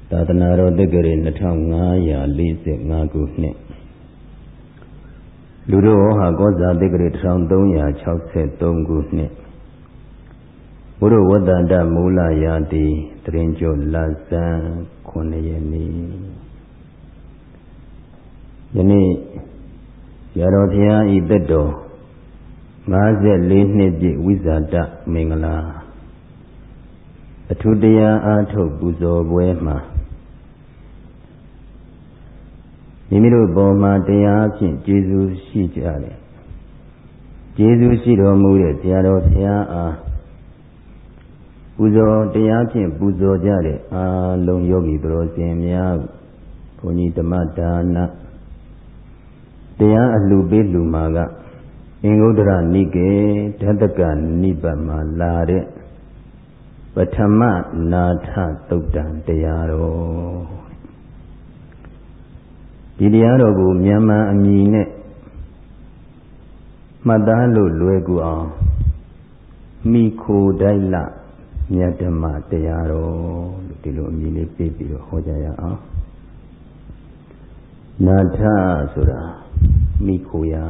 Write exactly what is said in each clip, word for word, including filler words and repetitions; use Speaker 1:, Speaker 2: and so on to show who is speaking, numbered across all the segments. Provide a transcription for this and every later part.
Speaker 1: သာသနာတော်တက္ကရာနှစ်ထောင်ငါးရာလေးဆယ်ငါးခုနှစ်လူတော်ဟာကောဇာတက္ကရာတစ်ထောင်သုံးရာခြောက်ဆယ်သုံးခုနှစ်ဘုရဝတ္တန္တမူလရာတိတရင်ကျော်လဆန်းခုနှစ်ရက်နေ့ယနေ့ရတော်ဘုရားဤသက်တော်ငါးဆယ်လေးနှစ်ပြည့်ဝိဇာတမင်္ဂလာအထူးတရားအားထုတ်ပူဇော်ပွဲမှာမိမိတို့ပေါ်မှာတရားဖြင့်ကျေးဇူးရှိကြတယ်ကျေးဇူးရှိတော်မူတဲ့တရားတော်ဘုရားအားပူဇော်တရားဖြင့်ပူဇော်ကြတဲ့အာလုံးယောဂီတော်စင်များဘုန်းကြီးဓမ္မဒါနတရားအလှပေးလှူမှာကအင်္ဂုတ္တရနိကေဓတ္တကနိဗ္ဗာန်မှာလာတဲ့ပထမနာထသုတ်တံတရားတော်ဒီတရားတော်ကိုမြန်မာအမည်နဲ့မှတ်သားလို့လွယ်ကူအောင်မိခိုတိုက်လမြတ်ဓမ္မတရားတော်လို့ဒီလိုအမည်လေးပေးပြီးတော့ဟောကြရအောင်နာထဆိုတာမိခိုရာ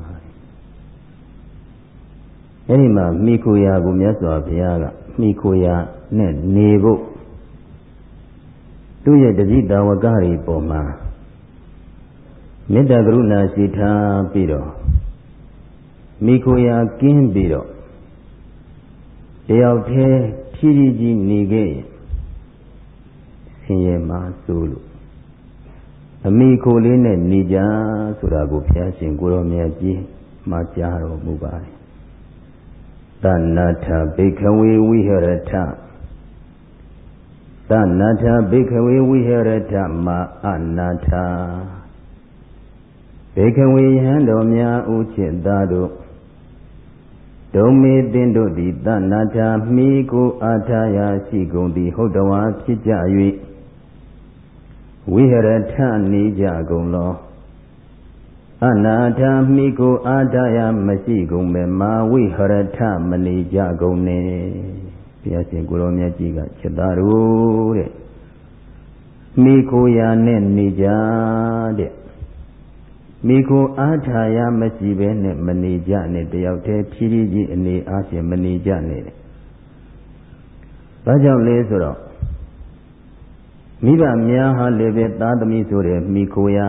Speaker 1: အဲဒီမှာမိခိုရာကိုမြတ်စွာဘုရားကမိခိုရာနဲ့နေဖို့သူ့ရဲ့တတိတာဝကတွေပေါ်မှာမေတ္တာကရုဏာရှိထားပြီးတော့မိခိုရာကင်းပြီးတော့တယောက်တည်းဖြည်းဖြည်းကြီးနေခဲ့ရင်ဆင်းရဲမှစိုးလို့အမိခိုလေးနဲ့နေကြဆိုတာကိုဘုရားရှင်ကိုရောမြတ်ကြီးမှာကြားတော်မူပါတယ်သနာထဘိခဝေဝိဟရထသနာထဘိခဝေဝိဟရထမအနာထဘေခဝေယံတော်များဥจิตသားတို့ဒုံမေသင်တို့သည်သနာထမိကိုအာထာယရှိကုန်သည်ဟုတ်တော်ဝါဖြစ်ကြ၍ဝိဟရထနေကြကုန်လောအနာထမိကိုအာထာယမရှိကုန်ပဲမာဝိဟရထမနေကြကုန်နဲ့ဘုရားရှင်ကိုရောမြတ်ကြီးကจิตသားတို့တဲ့မိကိုရာနဲ့နေကြတဲ့မိကိုအားထာရမရှိဘဲနဲ့မနေကြနဲ့တယောက်တည်းဖြည်းဖြည်းကြီးအနေအားဖြင့်မနေကြနဲ့တဲ့။ဘာကြောင့်လဲဆိုတော့မိဘများဟာလည်းပဲသားသမီးဆိုတဲ့မိကိုရာ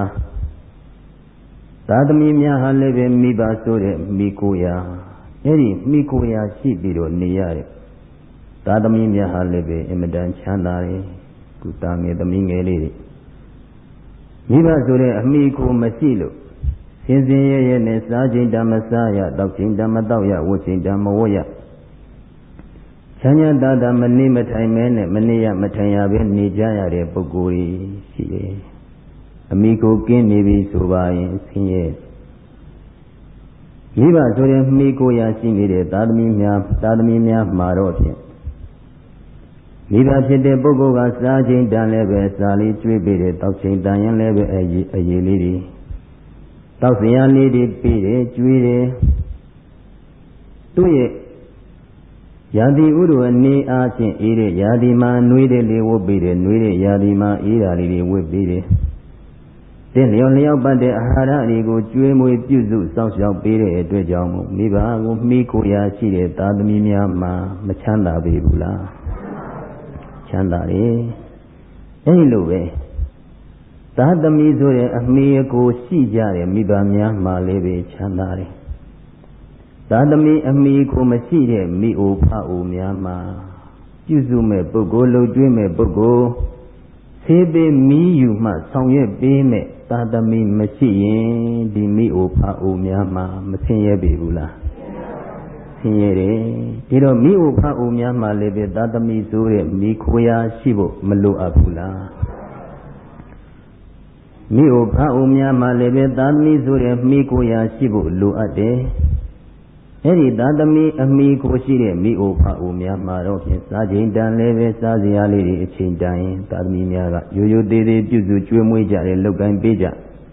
Speaker 1: သားသမီးများဟာလည်းပဲမိဘဆိုတဲ့မိကိုရာအဲ့ဒီမိကိုရာရှိပြီးတော့နေရတဲ့သားသမီးများဟာလည်းပဲအင်မတန်ချမ်းသာတယ်ကုသားငယ်သမီးငယ်လေးတွေမိဘဆိုတဲ့အမိကိုမရှိလို့စင်စင်ရဲရဲနဲ့စားချိန်တမစားရတောက်ချိန်တမတောက်ရဝတ်ချိန်တမဝတ်ရချမ်းသာတာမနေမထိုင်မဲနဲ့မနေရမထိုင်ရပဲနေကြရတဲ့ပုဂ္ဂိုလ်ကြီးရှိတယ်အမိကိုကင်းနေပြီဆိုပါရင်ဆင်းရဲမိဘဆိုတဲ့မိကိုရာရှိနေတဲ့သာသမီများသာသမီများမှာတော့ဖြင့်မိဘဖြစ်တဲ့ပုဂ္ဂိုလ်ကစားချိန်တန်လည်းပဲစားလေးကျွေးပေးတယ်တောက်ချိန်တန်ရင်လည်းပဲအရေးအရေးလေးတွေတောက်စရာလေးတွေပေးတယ်ကျွေးတယ်သူ့ရဲ့ယာတိဥဒ္ဓအနေအားဖြင့်အေးတဲ့ယာတိမှာနှွေးတဲ့လေးဝတ်ပေးတယ်နှွေးတဲ့ယာတိမှာအေးတာလေးတွေဝတ်ပေးတယ်တဲ့လျော်လျောက်ပတ်တဲ့အာဟာရတွေကိုကျွေးမွေးပြုစုစောင့်ရှောက်ပေးတဲ့အတွက်ကြောင့်မို့မိဘကိုမိကိုရာရှိတဲ့သာသမီများမှာမချမ်းသာပေဘူးလားချမ်းသာတယ်အဲဒီလိုပဲသာသမီဆိုတဲ့အမိအကိုရှိကြတဲ့မိဘများမှာလည်းပဲချမ်းသာတယ်သာသမီအမိကိုမရှိတဲ့မိအိုဖအိုများမှာပြုစုမဲ့ပုဂ္ဂိုလ်လှုပ်ကျွေးမဲ့ပုဂ္ဂိုလ်ဆေးပေးမီးယူမှဆောင်ရွက်ပေးမဲ့သာသမီမရှိရင်ဒီမိအိုဖအိုများမှာမဆင်းရဲပေဘူးလားဆင်းရဲတယ်ဒီတော့မိအိုဖအိုများမှာလည်းပဲသာသမီဆိုတဲ့မိခွေရာရှိဖို့မလိုအပ်ဘူးလားမိအိုဖအိုများမှာလည်းပဲသာသမီဆိုတဲ့မိကိုရာရှိဖို့လိုအပ်တယ်အဲ့ဒီသာသမီအမိကိုရှိတဲ့မိအိုဖအိုများမှာတော့ဖြင့်စားချိန်တန်လည်းပဲစားစရာလေးတွေအချိန်တန်ရင်သာသမီများကရိုးရိုးသေးသေးပြုစုကျွေးမွေးကြတယ်လုပ်ကိုင်းပေးကြ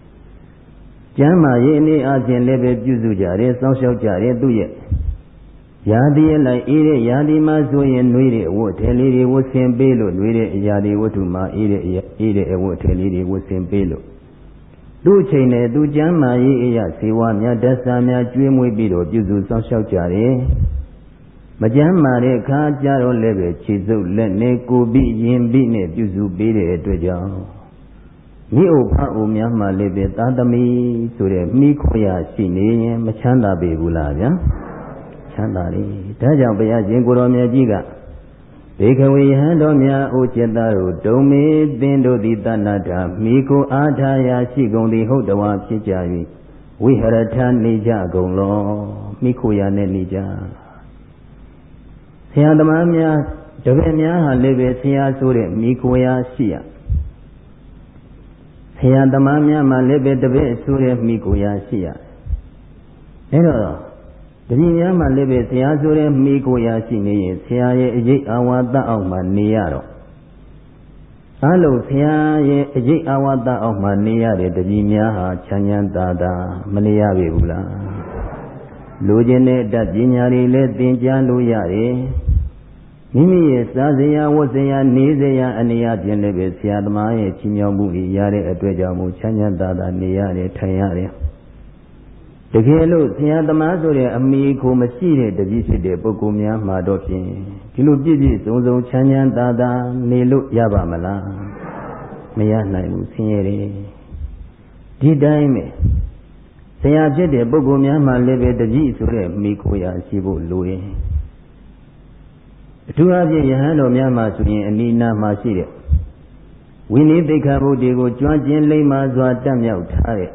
Speaker 1: ကျမ်းမာရေးအနေအချင်းလည်းပဲပြုစုကြတယ်စောင့်ရှောက်ကြတယ်သူ့ရဲ့ရာသီအလိုက်အေးတဲ့ရာသီမှာဆိုရင်နှွေးတဲ့အဝတ်အထည်လေးတွေဝတ်ဆင်ပေးလို့နှွေးတဲ့အရာတွေဝတ္ထုမှာအေးတဲ့အေးတဲ့အဝတ်အထည်လေးတွေဝတ်ဆင်ပေးလို့သူ့ချိန်နဲ့သူကျမ်းမာရေးအရာစေဝါများဓာတ်စာများကျွေးမွေးပြီးတော့ပြုစုစောင့်ရှောက်ကြတယ်မကျမ်းမာတဲ့အခါကျတော့လည်းပဲခြေစုပ်လက်နဲ့ကိုယ်ပြီးရင်ပြီးနဲ့ပြုစုပေးတဲ့အတွက်ကြောင့်မိအိုဖအိုများမှလည်းပဲသာသမီဆိုတဲ့မိခွရာရှိနေရင်မချမ်းသာပေဘူးလားဗျာချမ်းသာတယ်ဒါကြောင့်ဘုရားရှင်ကိုရောမြတ်ကြီးကဘေခဝေယဟန်တော်များအိုจิตသားတို့တုံမေသင်တို့သည်တဏ္ဍာမိကိုအားထားရာရှိကုန်သည်ဟုတ်တော်ဝါဖြစ်ကြ၍ဝိဟရထနေကြကုန်လောမိခွရာနဲ့နေကြဆရာသမားများတပည့်များဟာလည်းပဲဆရာဆိုတဲ့မိခွရာရှိရဆရာသမားများမှလည်းပဲတပည့်ဆိုတဲ့မိခွရာရှိရအဲတော့တပည့်များမှလည်းပဲဆရာဆိုတဲ့မိခွရာရှိနေရင်ဆရာရဲ့အရေးအာဝါဒအောက်မှာနေရတော့အလုံးဆရာရဲ့အရေးအာဝါဒအောက်မှာနေရတဲ့တပည့်များဟာချမ်းချမ်းသာသာမနေရပေဘူးလားလိုချင်တဲ့အတတ်ပညာတွေလည်းသင်ကြားလို့ရတယ်မိမိရဲ့စားစရာဝတ်စရာနေစရာအနေအချင်းလည်းပဲဆရာသမားရဲ့ချီးမြှောက်မှုတွေရတဲ့အတွက်ကြောင့်မို့ချမ်းချမ်းသာသာနေရတယ်ထိုင်ရတယ်တကယ်လို့ဆရာသမားဆိုတဲ့အမိကိုမရှိတဲ့တပည့်ဖြစ်တဲ့ပုဂ္ဂိုလ်များမှာတော့ဖြင့်ဒီလိုပြည့်ပြည့်စုံစုံချမ်းချမ်းသာသာနေလို့ရပါမလားမရနိုင်ဘူးဆင်းရဲတယ်ဒီတိုင်းပဲဆရာဖြစ်တဲ့ပုဂ္ဂိုလ်များမှာလည်းပဲတပည့်ဆိုတဲ့မိကိုရာရှိဖို့လိုတယ်အထူးအဖြင့်ယဟန်တော်များမှာဆိုရင်အနိနာမှာရှိတဲ့ဝိနည်းသိက္ခာပုဒ်တွေကိုကျွမ်းကျင်လိမ္မာစွာတတ်မြောက်ထားတဲ့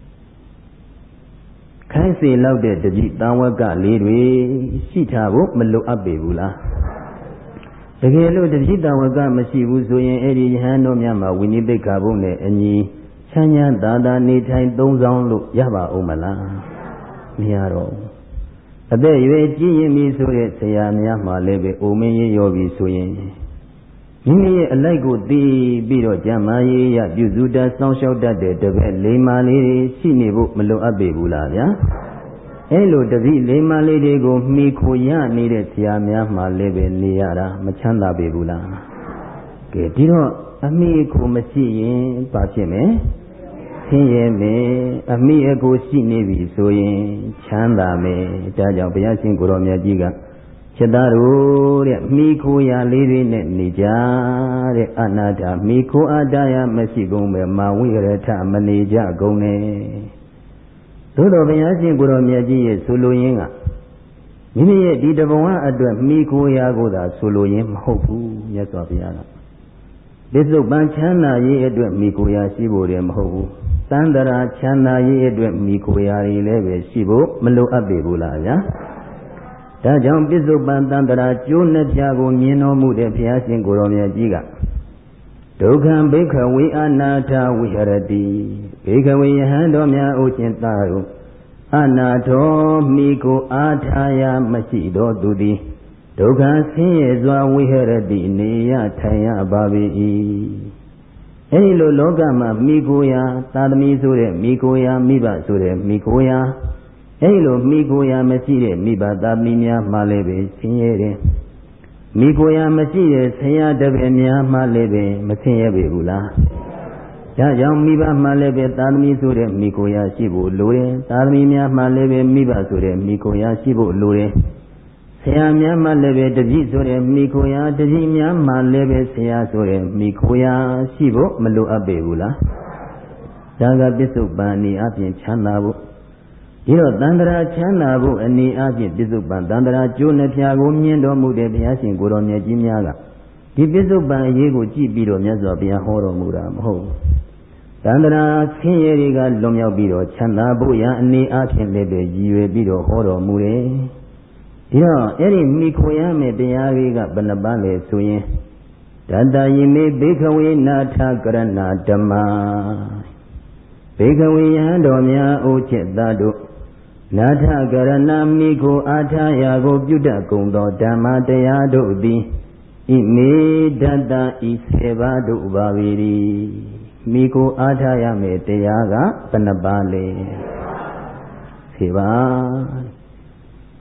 Speaker 1: ခိုင်းစေလောက်တဲ့တပည့်တာဝကလေးတွေရှိထားဖို့မလိုအပ်ပေဘူးလားတကယ်လို့တပည့်တာဝကမရှိဘူးဆိုရင်အဲ့ဒီယဟန်တော်များမှာဝိနည်းသိက္ခာပုဒ်နဲ့အညီချမ်းချမ်းသာသာနေထိုင်သုံးဆောင်လို့ရပါဦးမလားမရတော့အသက်ရွယ်ကြီးရင်ပြီဆိုတဲ့ဆရာများမှလည်းပဲအိုမင်းရေးရောပြီဆိုရင်မိမိရဲ့အလိုက်ကိုသိပြီးတော့ကျမ်းမာရေးရပြုစုတတ်စောင့်ရှောက်တတ်တဲ့တပည့်လိမ္မာလေးတွေရှိနေဖို့မလိုအပ်ပေဘူးလားဗျာအဲလိုတပည့်လိမ္မာလေးတွေကိုမှီခိုရနေတဲ့ဆရာများမှလည်းပဲနေရတာမချမ်းသာပေဘူးလားကဲဒီတော့အမိကိုမရှိရင်ဘာဖြစ်မလဲဆင်းရဲမယ်အမိအကိုရှိနေပြီဆိုရင်ချမ်းသာမယ်ဒါကြောင့်ဘုရားရှင်ကိုရောမြတ်ကြီးကจิตသားတို့တဲ့မိခိုရာလေးတွေနဲ့နေကြတဲ့အနာတမိခိုအတ္တယမရှိကုန်ပဲမာဝိရထမနေကြကုန်နဲ့သို့တော်ဘုရားရှင်ကိုရောမြတ်ကြီးရဲ့ဆိုလိုရင်းကမိမိရဲ့ဒီတဘဝအတွက်မိခိုရာကိုသာဆိုလိုရင်းမဟုတ်ဘူးမြတ်စွာဘုရားကပစ္စုပန်ချမ်းသာရေးအတွက်မိခိုရာရှိဖို့တယ်မဟုတ်ဘူးသန္တရာချမ်းသာရေးအတွက်မိခိုရာတွေလည်းပဲရှိဖို့မလိုအပ်ပေဘူးလားဗျာဒါကြောင့်ပစ္စုပန်သန္တရာကျိုးနှစ်ပြားကိုမြင်တော်မူတဲ့ဘုရားရှင်ကိုရောမြတ်ကြီးကဒုက္ခံဘိက္ခဝေအနာထဝိဟရတိဘိက္ခဝေယဟန်တော်များအိုရှင်သာတို့အနာထောမိကိုအားထားရမရှိတော်သူသည်ဒုက္ခဆင်းရဲစွာဝိဟရတိနေရထိုင်ရပါ၏အဲဒီလိုလောကမှာမိကိုရာသာသမီဆိုတဲ့မိကိုရာမိဘဆိုတဲ့မိကိုရာအဲဒီလိုမိကိုရာမရှိတဲ့မိဘသာသမီများမှလည်းပဲဆင်းရဲတယ်မိကိုရာမရှိတဲ့ဆရာတပည့်များမှလည်းပဲမဆင်းရဲပေဘူးလားဒါကြောင့်မိဘမှလည်းပဲသာသမီဆိုတဲ့မိကိုရာရှိဖို့လိုတယ်သာသမီများမှလည်းပဲမိဘဆိုတဲ့မိကိုရာရှိဖို့လိုတယ်ဆရာများမှလည်းပဲတပည့်ဆိုတဲ့မိကိုရာတပည့်များမှလည်းပဲဆရာဆိုတဲ့မိကိုရာရှိဖို့မလိုအပ်ပေဘူးလားဒါကပစ္စုပန်အနေအချင်းချမ်းသာဖို့ဒီတော့တန္တရာချမ်းသာဖို့အနေအချင်းပစ္စုပန်တန္တရာကျိုးနှဖျားကိုမြင်တော်မူတဲ့ဘုရားရှင်ကိုရောမြတ်ကြီးများကဒီပစ္စုပန်အရေးကိုကြည့်ပြီးတော့မြတ်စွာဘုရားဟောတော်မူတာမဟုတ်ဘူးတန္တရာဆင်းရဲတွေကလွန်မြောက်ပြီးတော့ချမ်းသာဖို့ရအနေအချင်းလည်းပဲရည်ရွယ်ပြီးတော့ဟောတော်မူတယ်ဒီတော့အဲ့ဒီမိခွေရမယ့်တရားတွေကဘယ်နှပါးလဲဆိုရင်တတယိမေဘေခဝေနာထကရဏဓမ္မာဘေခဝေယံတော်များအိုจิตသားတို့နာထကရဏမိကိုအာထာယာကိုပြုတတ်ကုန်သောဓမ္မတရားတို့သည်ဣမေတတဤစေပါတို့ပါဝီမိကိုအာထာရမယ့်တရားကဘယ်နှပါးလဲစေပါ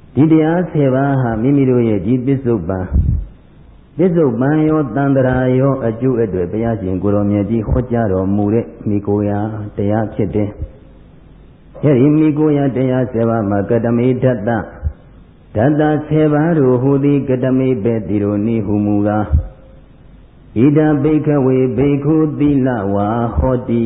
Speaker 1: ဒီတရားဆယ်ပါးဟာမိမိတို့ရဲ့ဒီပစ္စုပ္ပန်ပစ္စုပန်ရောတန္တရာရောအကျိုးအတွက်ဘုရားရှင်ကိုယ်တော်မြတ်ကြီးဟောကြားတော်မူတဲ့မိကိုရာတရားဖြစ်တယ်။အဲဒီမိကိုရာတရားဆယ်ပါးမှာကတမေဓတ္တဓတ္တဆယ်ပါးတို့ဟူသည်ကတမေပဲတိရောနိဟုမူကားဣဒံဘိခဝေဘိက္ခုသီလဝါဟောတိ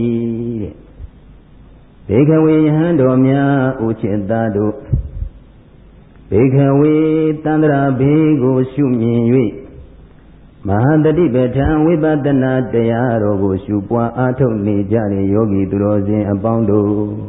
Speaker 1: တဲ့ဘိခဝေယဟန်တော်များဥจิตသားတို့ဘိခဝေတန္တရာဘေးကိုရှုမြင်၍မဟာတတိပဋ္ဌာန်ဝိပဿနာတရားတော်ကိုရှုပွားအားထုတ်နေကြတဲ့ယောဂီသူတော်စင်အပေါင်းတို့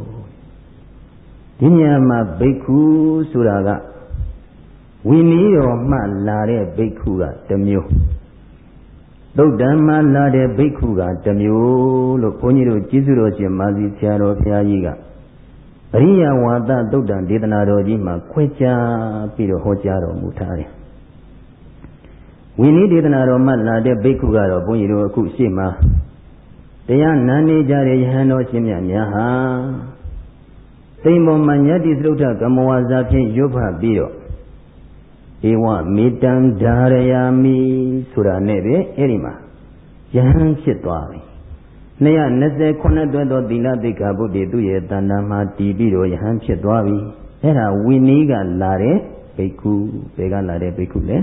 Speaker 1: ဒီညမှာဘိက္ခုဆိုတာကဝိနည်းတော်မှလာတဲ့ဘိက္ခုကတစ်မျိုးသုတ်တံမှလာတဲ့ဘိက္ခုကတစ်မျိုးလို့ဘုန်းကြီးတို့ကျေးဇူးတော်ရှင်မာစီဆရာတော်ဘုရားကြီးကပရိယဝါဒသုတ်တံဒေသနာတော်ကြီးမှာခွဲခြားပြီးတော့ဟောကြားတော်မူထားတယ်ဝိနည်းဒေသနာတော်မှလာတဲ့ဘိက္ခုကတော့ဘုန်းကြီးတို့အခုရှေ့မှာတရားနာနေကြတဲ့ယဟန်တော်ရှင်မြတ်များဟာသိမ္မောမညတ္တိသရုတ်ထကမဝါစာဖြင့်ရွတ်ဖတ်ပြီးတော့ဧဝမေတ္တံဓာရယာမိဆိုတာနဲ့ပဲအဲ့ဒီမှာယဟန်ဖြစ်သွားပြီနှစ်ရာနှစ်ဆယ်ခုနှစ်တွဲသောသီလသိက္ခာပုဒ်တွေသူ့ရဲ့တဏ္ဍာမှာတည်ပြီးတော့ယဟန်ဖြစ်သွားပြီအဲ့ဒါဝိနည်းကလာတဲ့ဘိက္ခုဘယ်ကလာတဲ့ဘိက္ခုလဲ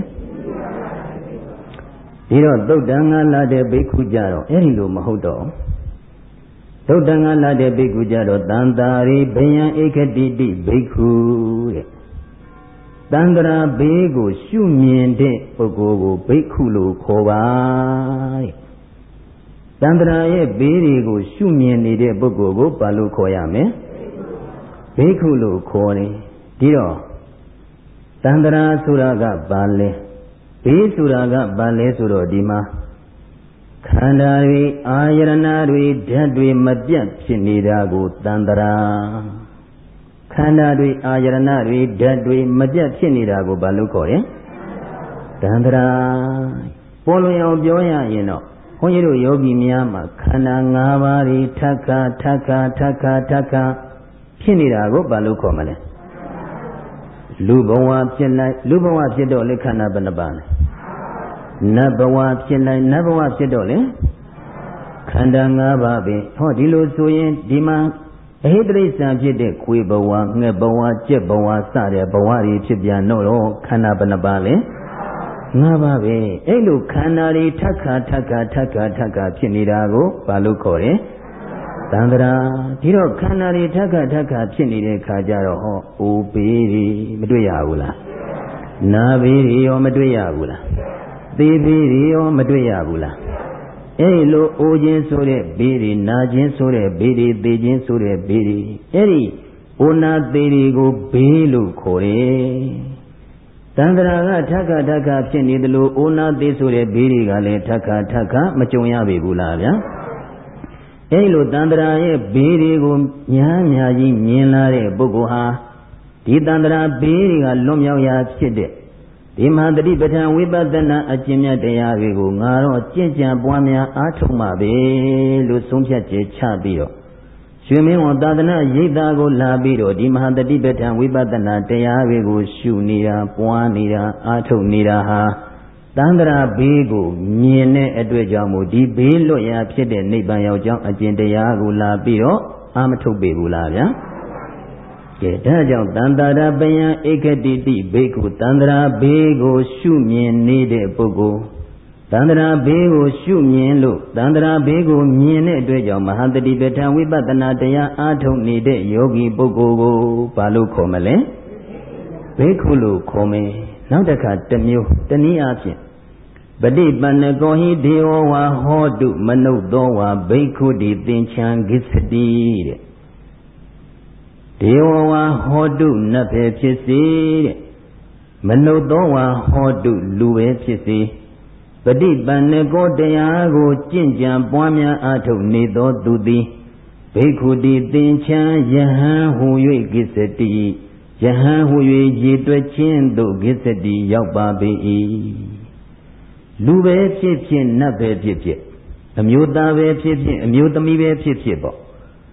Speaker 1: ဒီတော့သုတ်တံကလာတဲ့ဘိက္ခုကြတော့အဲ့ဒီလိုမဟုတ်တော့သုတ်တံကလာတဲ့ဘိက္ခုကြတော့တန်တာရိဘယံဧကတိတိဘိက္ခုတဲ့တန္တရာဘေးကိုရှုမြင်တဲ့ပုဂ္ဂိုလ်ကိုဘိက္ခုလို့ခေါ်ပါတဲ့တန္တရာရဲ့ဘေးတွေကိုရှုမြင်နေတဲ့ပုဂ္ဂိုလ်ကိုဘာလို့ခေါ်ရမလဲဘိက္ခုလို့ခေါ်တယ်ဒီတော့တန္တရာဆိုတာကဘာလဲဘေးဆိုတာကဘာလဲဆိုတော့ဒီမှာခန္ဓာတွေအာယရဏတွေဓာတ်တွေမပြတ်ဖြစ်နေတာကိုတန္တရာခန္ဓာတွေအာယရဏတွေဓာတ်တွေမပြတ်ဖြစ်နေတာကိုဘာလို့ခေါ်ရင်တန္တရာပေါ်လွင်အောင်ပြောရရင်တော့ဘုန်းကြီးတို့ယောဂီများမှာခန္ဓာ၅ပါးတွေထပ်ခါထပ်ခါထပ်ခါထပ်ခါဖြစ်နေတာကိုဘာလို့ခေါ်မလဲလူဘဝဖြစ်လိုက်လူဘဝဖြစ်တော့လေခန္ဓာဘယ်နှပါလဲနတ်ဘဝဖြစ်လိုက်နတ်ဘဝဖြစ်တော့လေခန္ဓာ၅ပါးပဲဟောဒီလိုဆိုရင်ဒီမှာအဟိတရိစ္ဆာဖြစ်တဲ့ခွေဘဝငှက်ဘဝကြက်ဘဝစတဲ့ဘဝတွေဖြစ်ပြန်တော့ခန္ဓာဘယ်နှပါလဲငါးပါးပဲအဲ့လိုခန္ဓာတွေထက်ခါထက်ခါထက်ခါထက်ခါဖြစ်နေတာကိုဘာလို့ခေါ်လဲတန္တရာဒီတော့ခန္ဓာတွေထက်ခါထက်ခါဖြစ်နေတဲ့ခါကျတော့ဟောအိုဘေးတွေမတွေ့ရဘူးလားနာဘေးတွေရောမတွေ့ရဘူးလားသေဘေးတွေရောမတွေ့ရဘူးလားအဲ့လိုအိုခြင်းဆိုတဲ့ဘေးတွေနာခြင်းဆိုတဲ့ဘေးတွေသေခြင်းဆိုတဲ့ဘေးတွေအဲ့ဒီအိုနာသေတွေကိုဘေးလို့ခေါ်တယ်တန္တရာကထက်ခါထက်ခါဖြစ်နေသလိုအိုနာသေဆိုတဲ့ဘေးတွေကလည်းထက်ခါထက်ခါမကြုံရပေဘူးလားဗျာအဲ့လိုတန္တရာရဲ့ဘေးတွေကိုညားညားကြီးမြင်လာတဲ့ပုဂ္ဂိုလ်ဟာဒီတန္တရာဘေးတွေကလွတ်မြောက်ရာဖြစ်တဲ့ဒီမဟာတတိပဋ္ဌာန်ဝိပဿနာအကျင့်မြတ်တရားတွေကိုငါတော့ကြင်ကြံပွားများအားထုတ်မှာပဲလို့ဆုံးဖြတ်ချက်ချပြီးတော့ရွှေမင်းဝန်သာသနာရိပ်သာကိုလာပြီးတော့ဒီမဟာတတိပဋ္ဌာန်ဝိပဿနာတရားတွေကိုရှုနေတာပွားနေတာအားထုတ်နေတာဟာတန္တရာဘေးကိုမြင်တဲ့အတွက်ကြောင့်မို့ဒီဘေးလွတ်ရာဖြစ်တဲ့နိဗ္ဗာန်ရောက်ကြောင်းအကျင့်တရားကိုလာပြီးတော့အာမထုတ်ပေဘူးလားဗျာကဲဒါကြောင့်တန္တရာပယံဧကတိတိဘိက္ခုတန္တရာဘေးကိုရှုမြင်နေတဲ့ပုဂ္ဂိုလ်တန္တရာဘေးကိုရှုမြင်လို့တန္တရာဘေးကိုမြင်တဲ့အတွက်ကြောင့်မဟာတတိပဋ္ဌာန်ဝိပဿနာတရားအားထုတ်နေတဲ့ယောဂီပုဂ္ဂိုလ်ကိုဘာလို့ခေါ်မလဲဘိက္ခုလို့ခေါ်မယ်နောက်တစ်ခါတစ်မျိုးတနည်းအားဖြင့်ပฏิပန္နကောဟိဒေဝဝါဟောတုမနုဿောဝါဘိက္ခုတိသင်္ချံဂစ္စတိတဲ့ဒေဝဝါဟောတုနတ်ပဲဖြစ်စေတဲ့မနုဿောဝါဟောတုလူပဲဖြစ်စေပฏิပန္နကောတရားကိုကျင့်ကြံပွားများအားထုတ်နေသောသူသည်ဘိက္ခုတိသင်္ချံယဟန်ဟူ၍ဂစ္စတိယဟန်ဟူ၍ရည်တွက်ခြင်းသို့ဂစ္စတိရောက်ပါပေ၏လူပဲဖြစ်ဖြစ်နတ်ပဲဖြစ်ဖြစ်အမျိုးသားပဲဖြစ်ဖြစ်အမျိုးသမီးပဲဖြစ်ဖြစ်ပေါ့တ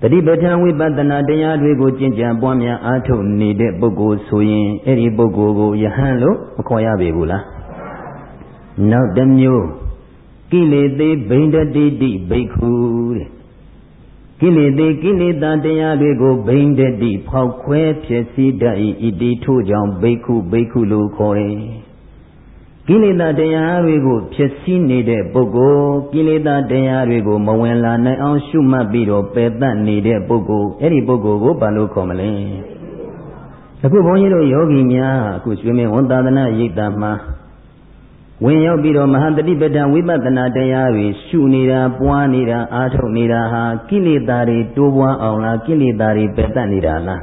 Speaker 1: တိပဋ္ဌာန်ဝိပဿနာတရားတွေကိုကျင့်ကြံပွားများအားထုတ်နေတဲ့ပုဂ္ဂိုလ်ဆိုရင်အဲ့ဒီပုဂ္ဂိုလ်ကိုယဟန်လို့မခေါ်ရပေဘူးလားနောက်တစ်မျိုးကိလေသေဘိန္ဒတိတိဘိက္ခုတဲ့ကိလေသေကိလေသာတရားတွေကိုဘိန္ဒတိဖောက်ခွဲဖြစ်စည်းတတ်၏ဣတိထို့ကြောင့်ဘိက္ခုဘိက္ခုလို့ခေါ်တယ်ကိလေသာတရားတွေကိုဖြစ်စည်းနေတဲ့ပုဂ္ဂိုလ်ကိလေသာတရားတွေကိုမဝင်လာနိုင်အောင်ရှုမှတ်ပြီးတော့ပယ်တတ်နေတဲ့ပုဂ္ဂိုလ်အဲ့ဒီပုဂ္ဂိုလ်ကိုဘာလို့ခေါ်မလဲအခုဘုန်းကြီးတို့ယောဂီများအခုရွှေမင်းဝန်သာသနာရိပ်သာမှာဝင်ရောက်ပြီးတော့မဟာတတိပဋ္ဌာန်ဝိပဿနာတရားတွေရှုနေတာပွားနေတာအားထုတ်နေတာဟာကိလေသာတွေတိုးပွားအောင်လားကိလေသာတွေပယ်တတ်နေတာလား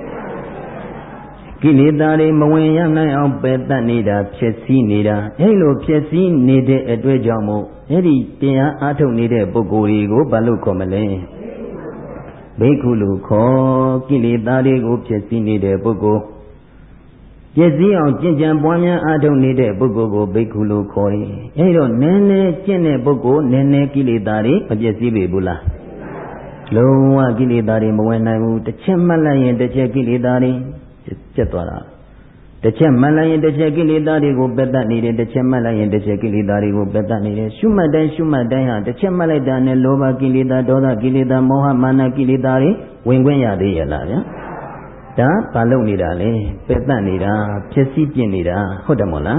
Speaker 1: ကိလေသာတွေမဝင်ရနိုင်အောင်ပယ်တတ်နေတာဖြစ်စည်းနေတာအဲလိုဖြစ်စည်းနေတဲ့အတွက်ကြောင့်မို့အဲ့ဒီတရားအားထုတ်နေတဲ့ပုဂ္ဂိုလ်တွေကိုဘာလို့ခေါ်မလဲဘိက္ခုလို့ခေါ်ကိလေသာတွေကိုဖြစ်စည်းနေတဲ့ပုဂ္ဂိုလ်ပြည့်စည်အောင်ကျင့်ကြံပွားများအားထုတ်နေတဲ့ပုဂ္ဂိုလ်ကိုဘိက္ခုလို့ခေါ်တယ်။အဲဒီတော့နည်းနည်းကျင့်တဲ့ပုဂ္ဂိုလ်နည်းနည်းကိလေသာတွေမပြည့်စည်ပေဘူးလား။လုံးဝကိလေသာတွေမဝင်နိုင်ဘူး။တစ်ချက်မှတ်လိုက်ရင်တစ်ချက်ကိလေသာတွေပြတ်သွားတာ။တစ်ချက်မှတ်လိုက်ရင်တစ်ချက်ကိလေသာတွေကိုပယ်တတ်နေတယ်။တစ်ချက်မှတ်လိုက်ရင်တစ်ချက်ကိလေသာတွေကိုပယ်တတ်နေတယ်။ရှုမှတ်တိုင်းရှုမှတ်တိုင်းဟာတစ်ချက်မှတ်လိုက်တာနဲ့လောဘကိလေသာဒေါသကိလေသာမောဟမာနကိလေသာတွေဝင်ခွင့်ရသေးရဲ့လားဗျာ။ဒါဘာလုပ်နေတာလဲပယ်တတ်နေတာဖြစ်စည်းပြင့်နေတာဟုတ်တယ်မို့လား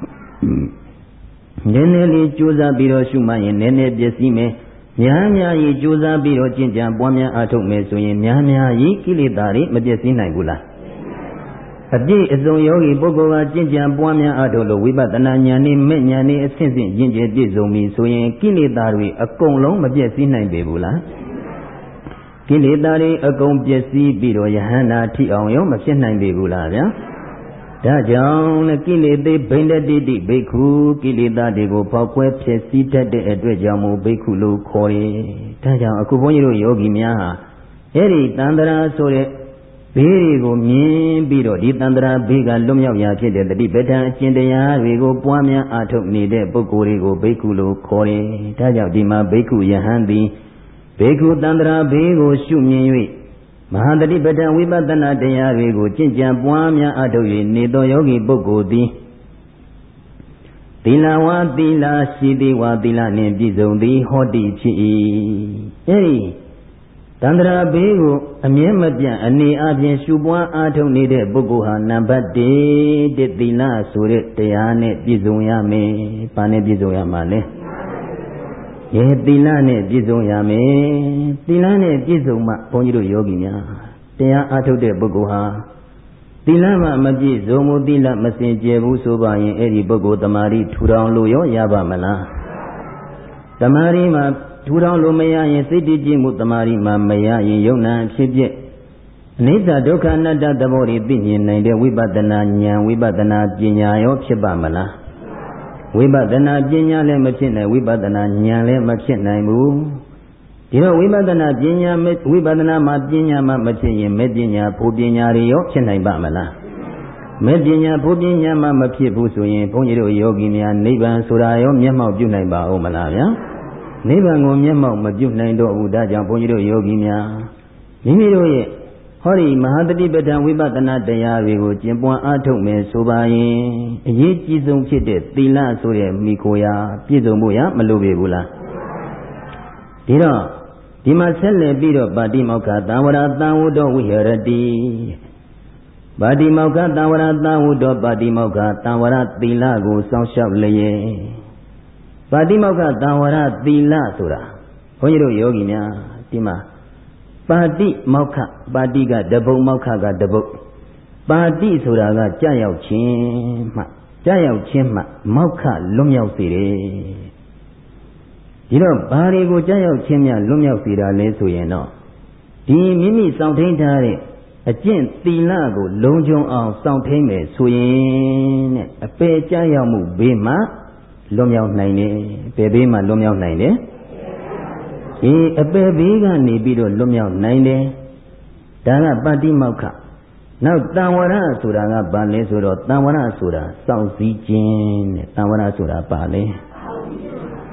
Speaker 1: နည်းနည်းလေးကြိုးစားပြီးတော့ရှုမှတ်ရင်နည်းနည်းပြည့်စည်မယ်များများကြီးကြိုးစားပြီးတော့ကျင့်ကြံပွားများအားထုတ်မယ်ဆိုရင်များများကြီးကိလေသာတွေမပြည့်စည်နိုင်ဘူးလားအပြည့်အစုံယောဂီပုဂ္ဂိုလ်ကကျင့်ကြံပွားများအားထုတ်လို့ဝိပဿနာဉာဏ်နဲ့မဲ့ဉာဏ်နဲ့အဆင့်ဆင့်ကျင့်ကြံပြည့်စုံပြီဆိုရင်ကိလေသာတွေအကုန်လုံးမပြည့်စည်နိုင်ပေဘူးလားကိလေသာတွေအကုန်ပျက်စီးပြီးတော့ယဟန္တာထိအောင်ရောမဖြစ်နိုင်ပေဘူးလားဗျာဒါကြောင့်လည်းကိလေသေဘိန္ဒတိတိဘိက္ခုကိလေသာတွေကိုပေါက်ကွဲဖြစ်စည်းတတ်တဲ့အတွက်ကြောင့်မို့ဘိက္ခုလို့ခေါ်တယ်ဒါကြောင့်အခုဘုန်းကြီးတို့ယောဂီများဟာအဲ့ဒီတန္တရာဆိုတဲ့ဘေးတွေကိုမြင်ပြီးတော့ဒီတန္တရာဘေးကလွတ်မြောက်ရာဖြစ်တဲ့တတိပဋ္ဌာန်အကျင့်တရားတွေကိုပွားများအားထုတ်နေတဲ့ပုဂ္ဂိုလ်တွေကိုဘိက္ခုလို့ခေါ်တယ်ဒါကြောင့်ဒီမှာဘိက္ခုယဟန်သည်ဘေကုတန္တရာဘေးကိုရှုမြင်၍မဟာတတိပဋ္ဌာန်ဝိပဿနာတရားတွေကိုကျင့်ကြံပွားများအားထုတ်၍နေသောယောဂီပုဂ္ဂိုလ်သည်သီလဝါသီလရှိသည်ဝါသီလနှင့်ပြည့်စုံသည်ဟောတိဖြစ်၏အဲဒီတန္တရာဘေးကိုအမြဲမပြတ်အနေအချင်းရှုပွားအားထုတ်နေတဲ့ပုဂ္ဂိုလ်ဟာနံပါတ်၁သီလဆိုတဲ့တရားနဲ့ပြည့်စုံရမယ်။ဘာနဲ့ပြည့်စုံရမှာလဲ။ရေသီလနဲ့ပြည့်စုံရမယ်သီလနဲ့ပြည့်စုံမှဘုန်းကြီးတို့ယောဂီများတရားအားထုတ်တဲ့ပုဂ္ဂိုလ်ဟာသီလမှမပြည့်စုံမှုသီလမစင်ကြယ်ဘူးဆိုပါရင်အဲ့ဒီပုဂ္ဂိုလ်တမာရီထူထောင်လို့ရောရပါမလားတမာရီမှာထူထောင်လို့မရရင်စိတ်တည်ကြည်မှုတမာရီမှာမရရင်ယုံနာဖြစ်ဖြစ်အနိစ္စဒုက္ခအနတ္တသဘောတွေသိမြင်နိုင်တဲ့ဝိပဿနာဉာဏ်ဝိပဿနာပညာရောဖြစ်ပါမလားဝိပဿနာပညာလည်းမဖြစ်နိုင်ဝိပဿနာဉာဏ်လည်းမဖြစ်နိုင်ဘူးဒီတော့ဝိပဿနာပညာဝိပဿနာမှာပညာမှမဖြစ်ရင်မဲ့ပညာဖို့ပညာတွေရောဖြစ်နိုင်ပါမလားမဲ့ပညာဖို့ပညာမှမဖြစ်ဘူးဆိုရင်ဘုန်းကြီးတို့ယောဂီများနိဗ္ဗာန်ဆိုတာရောမျက်မှောက်ပြုနိုင်ပါဦးမလားဗျာနိဗ္ဗာန်ကိုမျက်မှောက်မပြုနိုင်တော့ဘူးဒါကြောင့်ဘုန်းကြီးတို့ယောဂီများမိမိတို့ရဲ့ဟောဒီမဟာတတိပဋ္ဌာန်ဝိပဿနာတရားတွေကိုကျင့်ပွားအားထုတ်မယ်ဆိုပါရင်အရေးကြီးဆုံးဖြစ်တဲ့သီလဆိုတဲ့မိခိုရာပြည့်စုံဖို့ရမလိုပေဘူးလားဒီတော့ဒီမှာဆက်လက်ပြီးတော့ပါတိမောက္ခသံဝရသံဝုတောဝိဟရတိပါတိမောက္ခသံဝရသံဝုတောပါတိမောက္ခသံဝရသီလကိုစောင့်ရှောက်လျက်ပါတိမောက္ခသံဝရသီလဆိုတာဘုန်းကြီးတို့ယောဂီများဒီမှာပါတိမောက္ခပါတိကတပုတ်မောက္ခကတပုတ်ပါတိဆိုတာကကြာရောက်ခြင်းမှကြာရောက်ခြင်းမှမောက္ခလွတ်မြောက်စေတယ်ဒီတော့ဘာတွေကိုကြာရောက်ခြင်းများလွတ်မြောက်စေတာလဲဆိုရင်တော့ဒီမိမိစောင့်ထိန်ထားတဲ့အကျင့်သီလကိုလုံခြုံအောင်စောင့်ထိန်မယ်ဆိုရင်တဲ့အပေကြာရောက်မှုဘေးမှာလွတ်မြောက်နိုင်တယ်ဘယ်ဘေးမှာလွတ်မြောက်နိုင်တယ်ဒီအပေဘေးကနေပြီးတော့လွတ်မြောက်နိုင်တယ်ဒါကပါတိမောက္ခနောက်တံဝရဆိုတာကဘာလဲဆိုတော့တံဝရဆိုတာစောင့်စည်းခြင်းတဲ့တံဝရဆိုတာဘာလဲ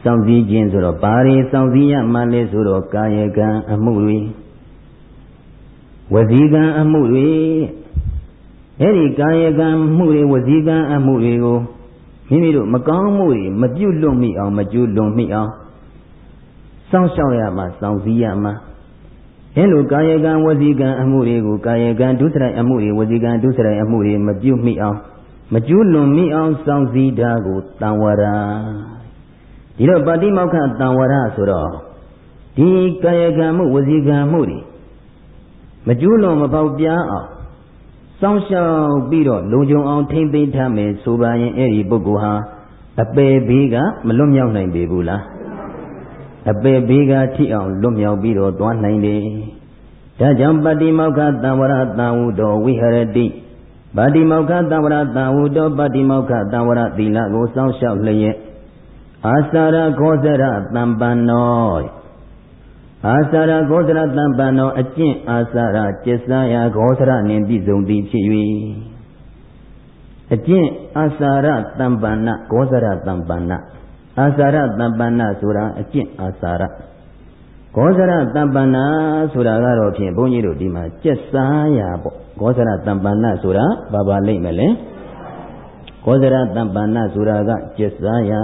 Speaker 1: စောင့်စည်းခြင်းဆိုတော့ဘာတွေစောင့်စည်းရမှလဲဆိုတော့ကာယကံအမှုတွေဝစီကံအမှုတွေအဲ့ဒီကာယကံမှုတွေဝစီကံအမှုတွေကိုမိမိတို့မကောင်းမှုတွေမပြုတ်လွတ်မိအောင်မကျူးလွန်မိအောင်စောင့်ရှောက်ရမှာစောင့်စည်းရမှာအဲ့လိုကာယကံဝစီကံအမှုတွေကိုကာယကံဒုစရိုက်အမှုတွေဝစီကံဒုစရိုက်အမှုတွေမပြုတ်မိအောင်မကျူးလွန်မိအောင်စောင့်စည်းတာကိုတံဝရဒီတော့ပါတိမောက္ခတံဝရဆိုတော့ဒီကာယကံမှုဝစီကံမှုတွေမကျူးလွန်မပေါက်ပြားအောင်စောင့်ရှောက်ပြီးတော့လုံခြုံအောင်ထိမ့်သိမ်းထားမယ်ဆိုပါရင်အဲ့ဒီပုဂ္ဂိုလ်ဟာအပေဘေးကမလွတ်မြောက်နိုင်ပေဘူးလားအပေဘေးကထိအောင်လွတ်မြောက်ပြီးတော့သွားနိုင်တယ်ဒါကြောင့်ပတိမောက္ခတံဝရတံဝုတောဝိဟရတိပတိမောက္ခတံဝရတံဝုတောပတိမောက္ခတံဝရသီလကိုစောင့်ရှောက်လျက်အာစာရခောဇရတံပန္နောအာစာရခောဇရတံပန္နောအကျင့်အာစာရကျစ္စာယခောဇရနှင့်ပြည့်စုံသည်ဖြစ်၍အကျင့်အာစာရတံပန္နခောဇရတံပန္နအာစာရတံပန္နဆိုတာအကျင့်အာစာရခောဇရတံပန္နဆိုတာကတော့ဖြင့်ဘုန်းကြီးတို့ဒီမှာကျစ္စာယပေါ့ခောဇရတံပန္နဆိုတာဘာပါလိမ့်မလဲခောဇရတံပန္နဆိုတာကကျစ္စာယ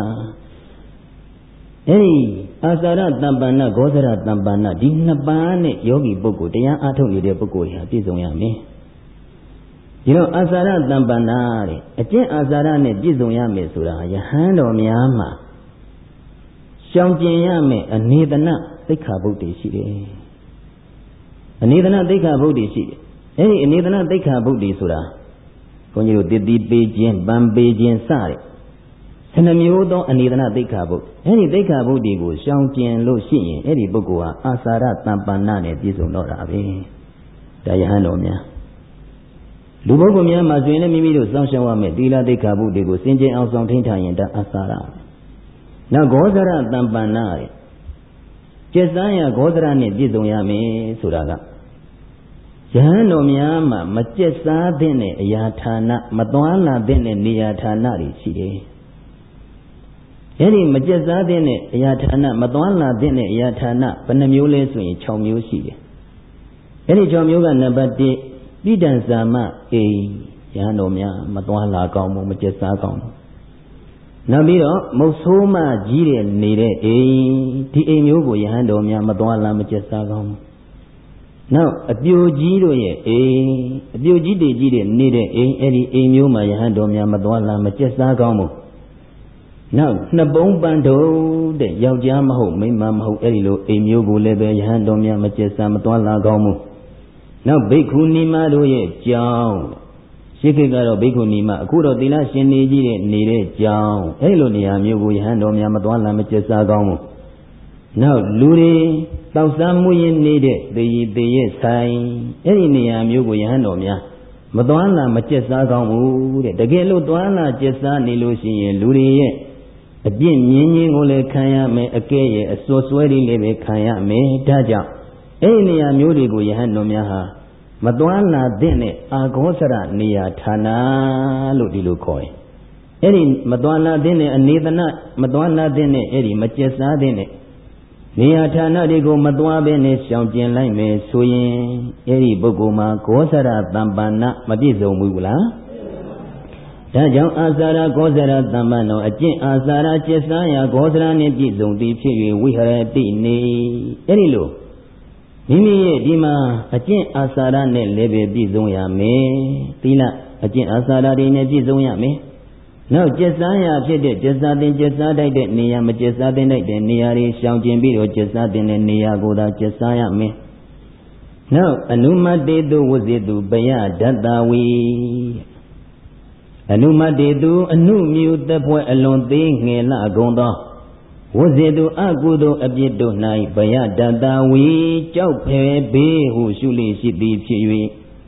Speaker 1: အဲဒီအာစာရတံပန္နဂောဇရတံပန္နဒီနှစ်ပါးနဲ့ယောဂီပုဂ္ဂိုလ်တရားအားထုတ်နေတဲ့ပုဂ္ဂိုလ်တွေဟာပြည့်စုံရမယ်ဒီတော့အာစာရတံပန္နတဲ့အကျင့်အာစာရနဲ့ပြည့်စုံရမယ်ဆိုတာယဟန်တော်များမှာရှောင်ကျင်ရမယ်အနေသနသိက္ခာပုဒ်တွေရှိတယ်အနေသနသိက္ခာပုဒ်တွေရှိတယ်အဲဒီအနေသနသိက္ခာပုဒ်တွေဆိုတာဘုန်းကြီးတို့တည်တည်ပေးခြင်းပန်းပေးခြင်းစတဲ့ဆယ်မျိုးသောအနေသနသိက္ခာပုဒ်အဲဒီသိက္ခာပုဒ်တွေကိုရှောင်ကျင်လို့ရှိရင်အဲဒီပုဂ္ဂိုလ်ဟာအာစာရတံပန္နနဲ့ပြည့်စုံတော့တာပဲဒါယဟန်တော်များလူပုဂ္ဂိုလ်များမှာဆိုရင်လည်းမိမိတို့စောင့်ရှောက်ရမယ်သီလသိက္ခာပုဒ်တွေကိုစင်ကြင်အောင်ဆောင်ထိန်ထားရင်ဒါအာစာရနောက်ဂောဇရတံပန္နရဲ့ကျစ္စာယဂောဇရနဲ့ပြည့်စုံရမယ်ဆိုတာကယဟန်တော်များမှာမကျက်စားတဲ့အရာဌာနမသွားလာတဲ့နေရာဌာနတွေရှိတယ်အဲ့ဒီမကျက်စားတဲ့အရာဌာနမသွားလာတဲ့အရာဌာနဘယ်နှမျိုးလဲဆိုရင်၆မျိုးရှိတယ်အဲ့ဒီ၆မျိုးကနံပါတ်၁ပိဋံဇာမအိမ်ယဟန်တော်များမသွားလာကောင်းဘူးမကျက်စားကောင်းဘူးနောက်ပြီးတော့မုတ်ဆိုးမကြီးတဲ့နေတဲ့အိမ်ဒီအိမ်မျိုးကိုယဟန်တော်များမသွားလာမကျက်စားကောင်းဘူးနောက်အပြိုကြီးတို့ရဲ့အိမ်အပြိုကြီးတည်ကြီးတဲ့နေတဲ့အိမ်အဲ့ဒီအိမ်မျိုးမှာယဟန်တော်များမသွားလာမကျက်စားကောင်းဘူးနောက်နှစ်ပုံးပန်းတို့တဲ့ယောက်ျားမဟုတ်မိန်းမမဟုတ်အဲ့ဒီလိုအိမ်မျိုးကိုလည်းပဲယဟန်တော်များမကျက်စားမသွားလာကောင်းဘူးနောက်ဘိက္ခုနီမတို့ရဲ့ကြောင်းရှိခေတ်ကတော့ဘိက္ခုနီမအခုတော့သီလရှင်နေကြီးတဲ့နေတဲ့ကြောင်းအဲ့လိုနေရာမျိုးကိုယဟန်တော်များမသွားလာမကျက်စားကောင်းဘူးနောက်လူတွေတောက်စားမှုရင်နေတဲ့သေရီသေရဲ့ဆိုင်အဲ့ဒီနေရာမျိုးကိုယဟန်တော်များမသွားလာမကျက်စားကောင်းဘူးတဲ့တကယ်လို့သွားလာကျက်စားနေလို့ရှိရင်လူတွေရဲ့အပြစ်မြင်းချင်းကိုလည်းခံရမယ်အကဲရဲ့အစွဆွဲတွေလည်းပဲခံရမယ်ဒါကြောင့်အဲ့ဒီနေရာမျိုးတွေကိုယဟန်တော်များဟာမသွားလာတဲ့နဲ့အာဂောစရနေရာဌာနလို့ဒီလိုခေါ်တယ်အဲ့ဒီမသွားလာတဲ့နဲ့အနေသနမသွားလာတဲ့နဲ့အဲ့ဒီမကျက်စားတဲ့နဲ့နေရာဌာနတွေကိုမသွားဘဲနဲ့ရှောင်ကျင်လိုက်မယ်ဆိုရင်အဲ့ဒီပုဂ္ဂိုလ်မှာဂောစရတံပန္နမပြည့်စုံဘူးလားဒါကြောင့်အာစာရဂောဇရတမ္ပန္နောအကျင့်အာစာရကျစ္စာယဂောဇရနှင့်ပြည့်စုံသည်ဖြစ်၍ဝိဟရတိနေအဲ့ဒီလိုမိမိရဲ့ဒီမှာအကျင့်အာစာရနဲ့လည်းပဲပြည့်စုံရမယ်သီလအကျင့်အာစာရတွေနဲ့ပြည့်စုံရမယ်နောက်ကျစ္စာယဖြစ်တဲ့ကျစ္စာတင်ကျစ္စာတိုက်တဲ့နေရာမကျစ္စာတင်တိုက်တဲ့နေရာတွေရှောင်ကျင်ပြီးတော့ကျစ္စာတင်တဲ့နေရာကိုသာကျစ္စာရမယ်နောက်အနုမတေတုဝဇိတုပယဒတ္တဝီအနုမတေတုအနုမြူသက်ဖွဲ့အလွန်သေးငယ်လကုန်သောဝဇေတုအကုသိုလ်အပြစ်တို့၌ဘယဒတဝီကြောက်ဖယ်ဘေးဟုရှုလိရှိသည်ဖြစ်၍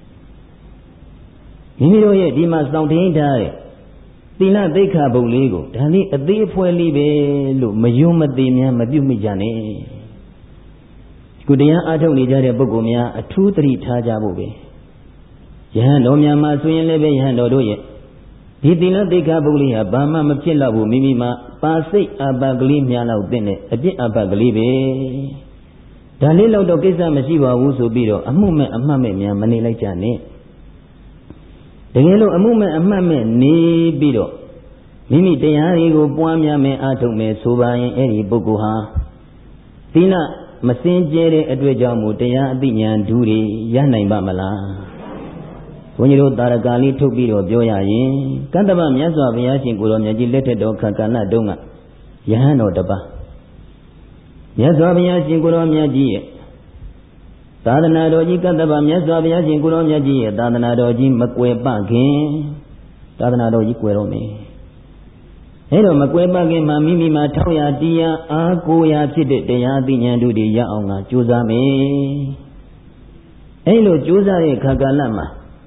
Speaker 1: မိမိတို့ရဲ့ဒီမှာစောင့်ထိန်ထားတဲ့သီလသိက္ခာပုဒ်လေးကိုဒါလေးအသေးအဖွဲလေးပဲလို့မယုံမသိများမပြုမိကြနဲ့ခုတရားအားထုတ်နေကြတဲ့ပုဂ္ဂိုလ်များအထူးသတိထားကြဖို့ပဲယဟန်တော်များမှာဆိုရင်လည်းပဲယဟန်တော်တို့ရဲ့ဒီသီလသိက္ခာပုဂ္ဂလိဟာဘာမှမဖြစ်တော့ဘူးမိမိမှာပါစိတ်အပကလေးများလောက်တဲ့နဲ့အပြစ်အပကလေးပဲဒါလေးလောက်တော့ကိစ္စမရှိပါဘူးဆိုပြီးတော့အမှုမဲ့အမှတ်မဲ့များမနေလိုက်ကြနဲ့တကယ်လို့အမှုမဲ့အမှတ်မဲ့နေပြီးတော့မိမိတရားတွေကိုပွားများမယ်အားထုတ်မယ်ဆိုပါရင်အဲ့ဒီပုဂ္ဂိုလ်ဟာသီလမစင်ကြဲတဲ့အတွေ့အကြုံမူတရားအသိဉာဏ်ဓုတွေရနိုင်ပါမလားဘုန်းကြီးတို့တာရကာလေးထုတ်ပြီးတော့ပြောရရင်ကတ္တဗမြတ်စွာဘုရားရှင်ကိုယ်တော်မြတ်ကြီးလက်ထက်တော်ခါကာလတုန်းကယဟန်တော်တစ်ပါးမြတ်စွာဘုရားရှင်ကိုယ်တော်မြတ်ကြီးရဲ့သာသနာတော်ကြီးကတ္တဗမြတ်စွာဘုရားရှင်ကိုယ်တော်မြတ်ကြီးရဲ့သာသနာတော်ကြီးမကွယ်ပခင်သာသနာတော်ကြီးကွယ်တော့မယ်အဲတော့မကွယ်ပခင်မှာမိမိမှာထောက်ရတရားအားကိုးရဖြစ်တဲ့တရားအသိဉာဏ်တို့တွေရအောင်ကကြိုးစားမယ်အဲလိုကြိုးစားတဲ့ခါကာလမှာ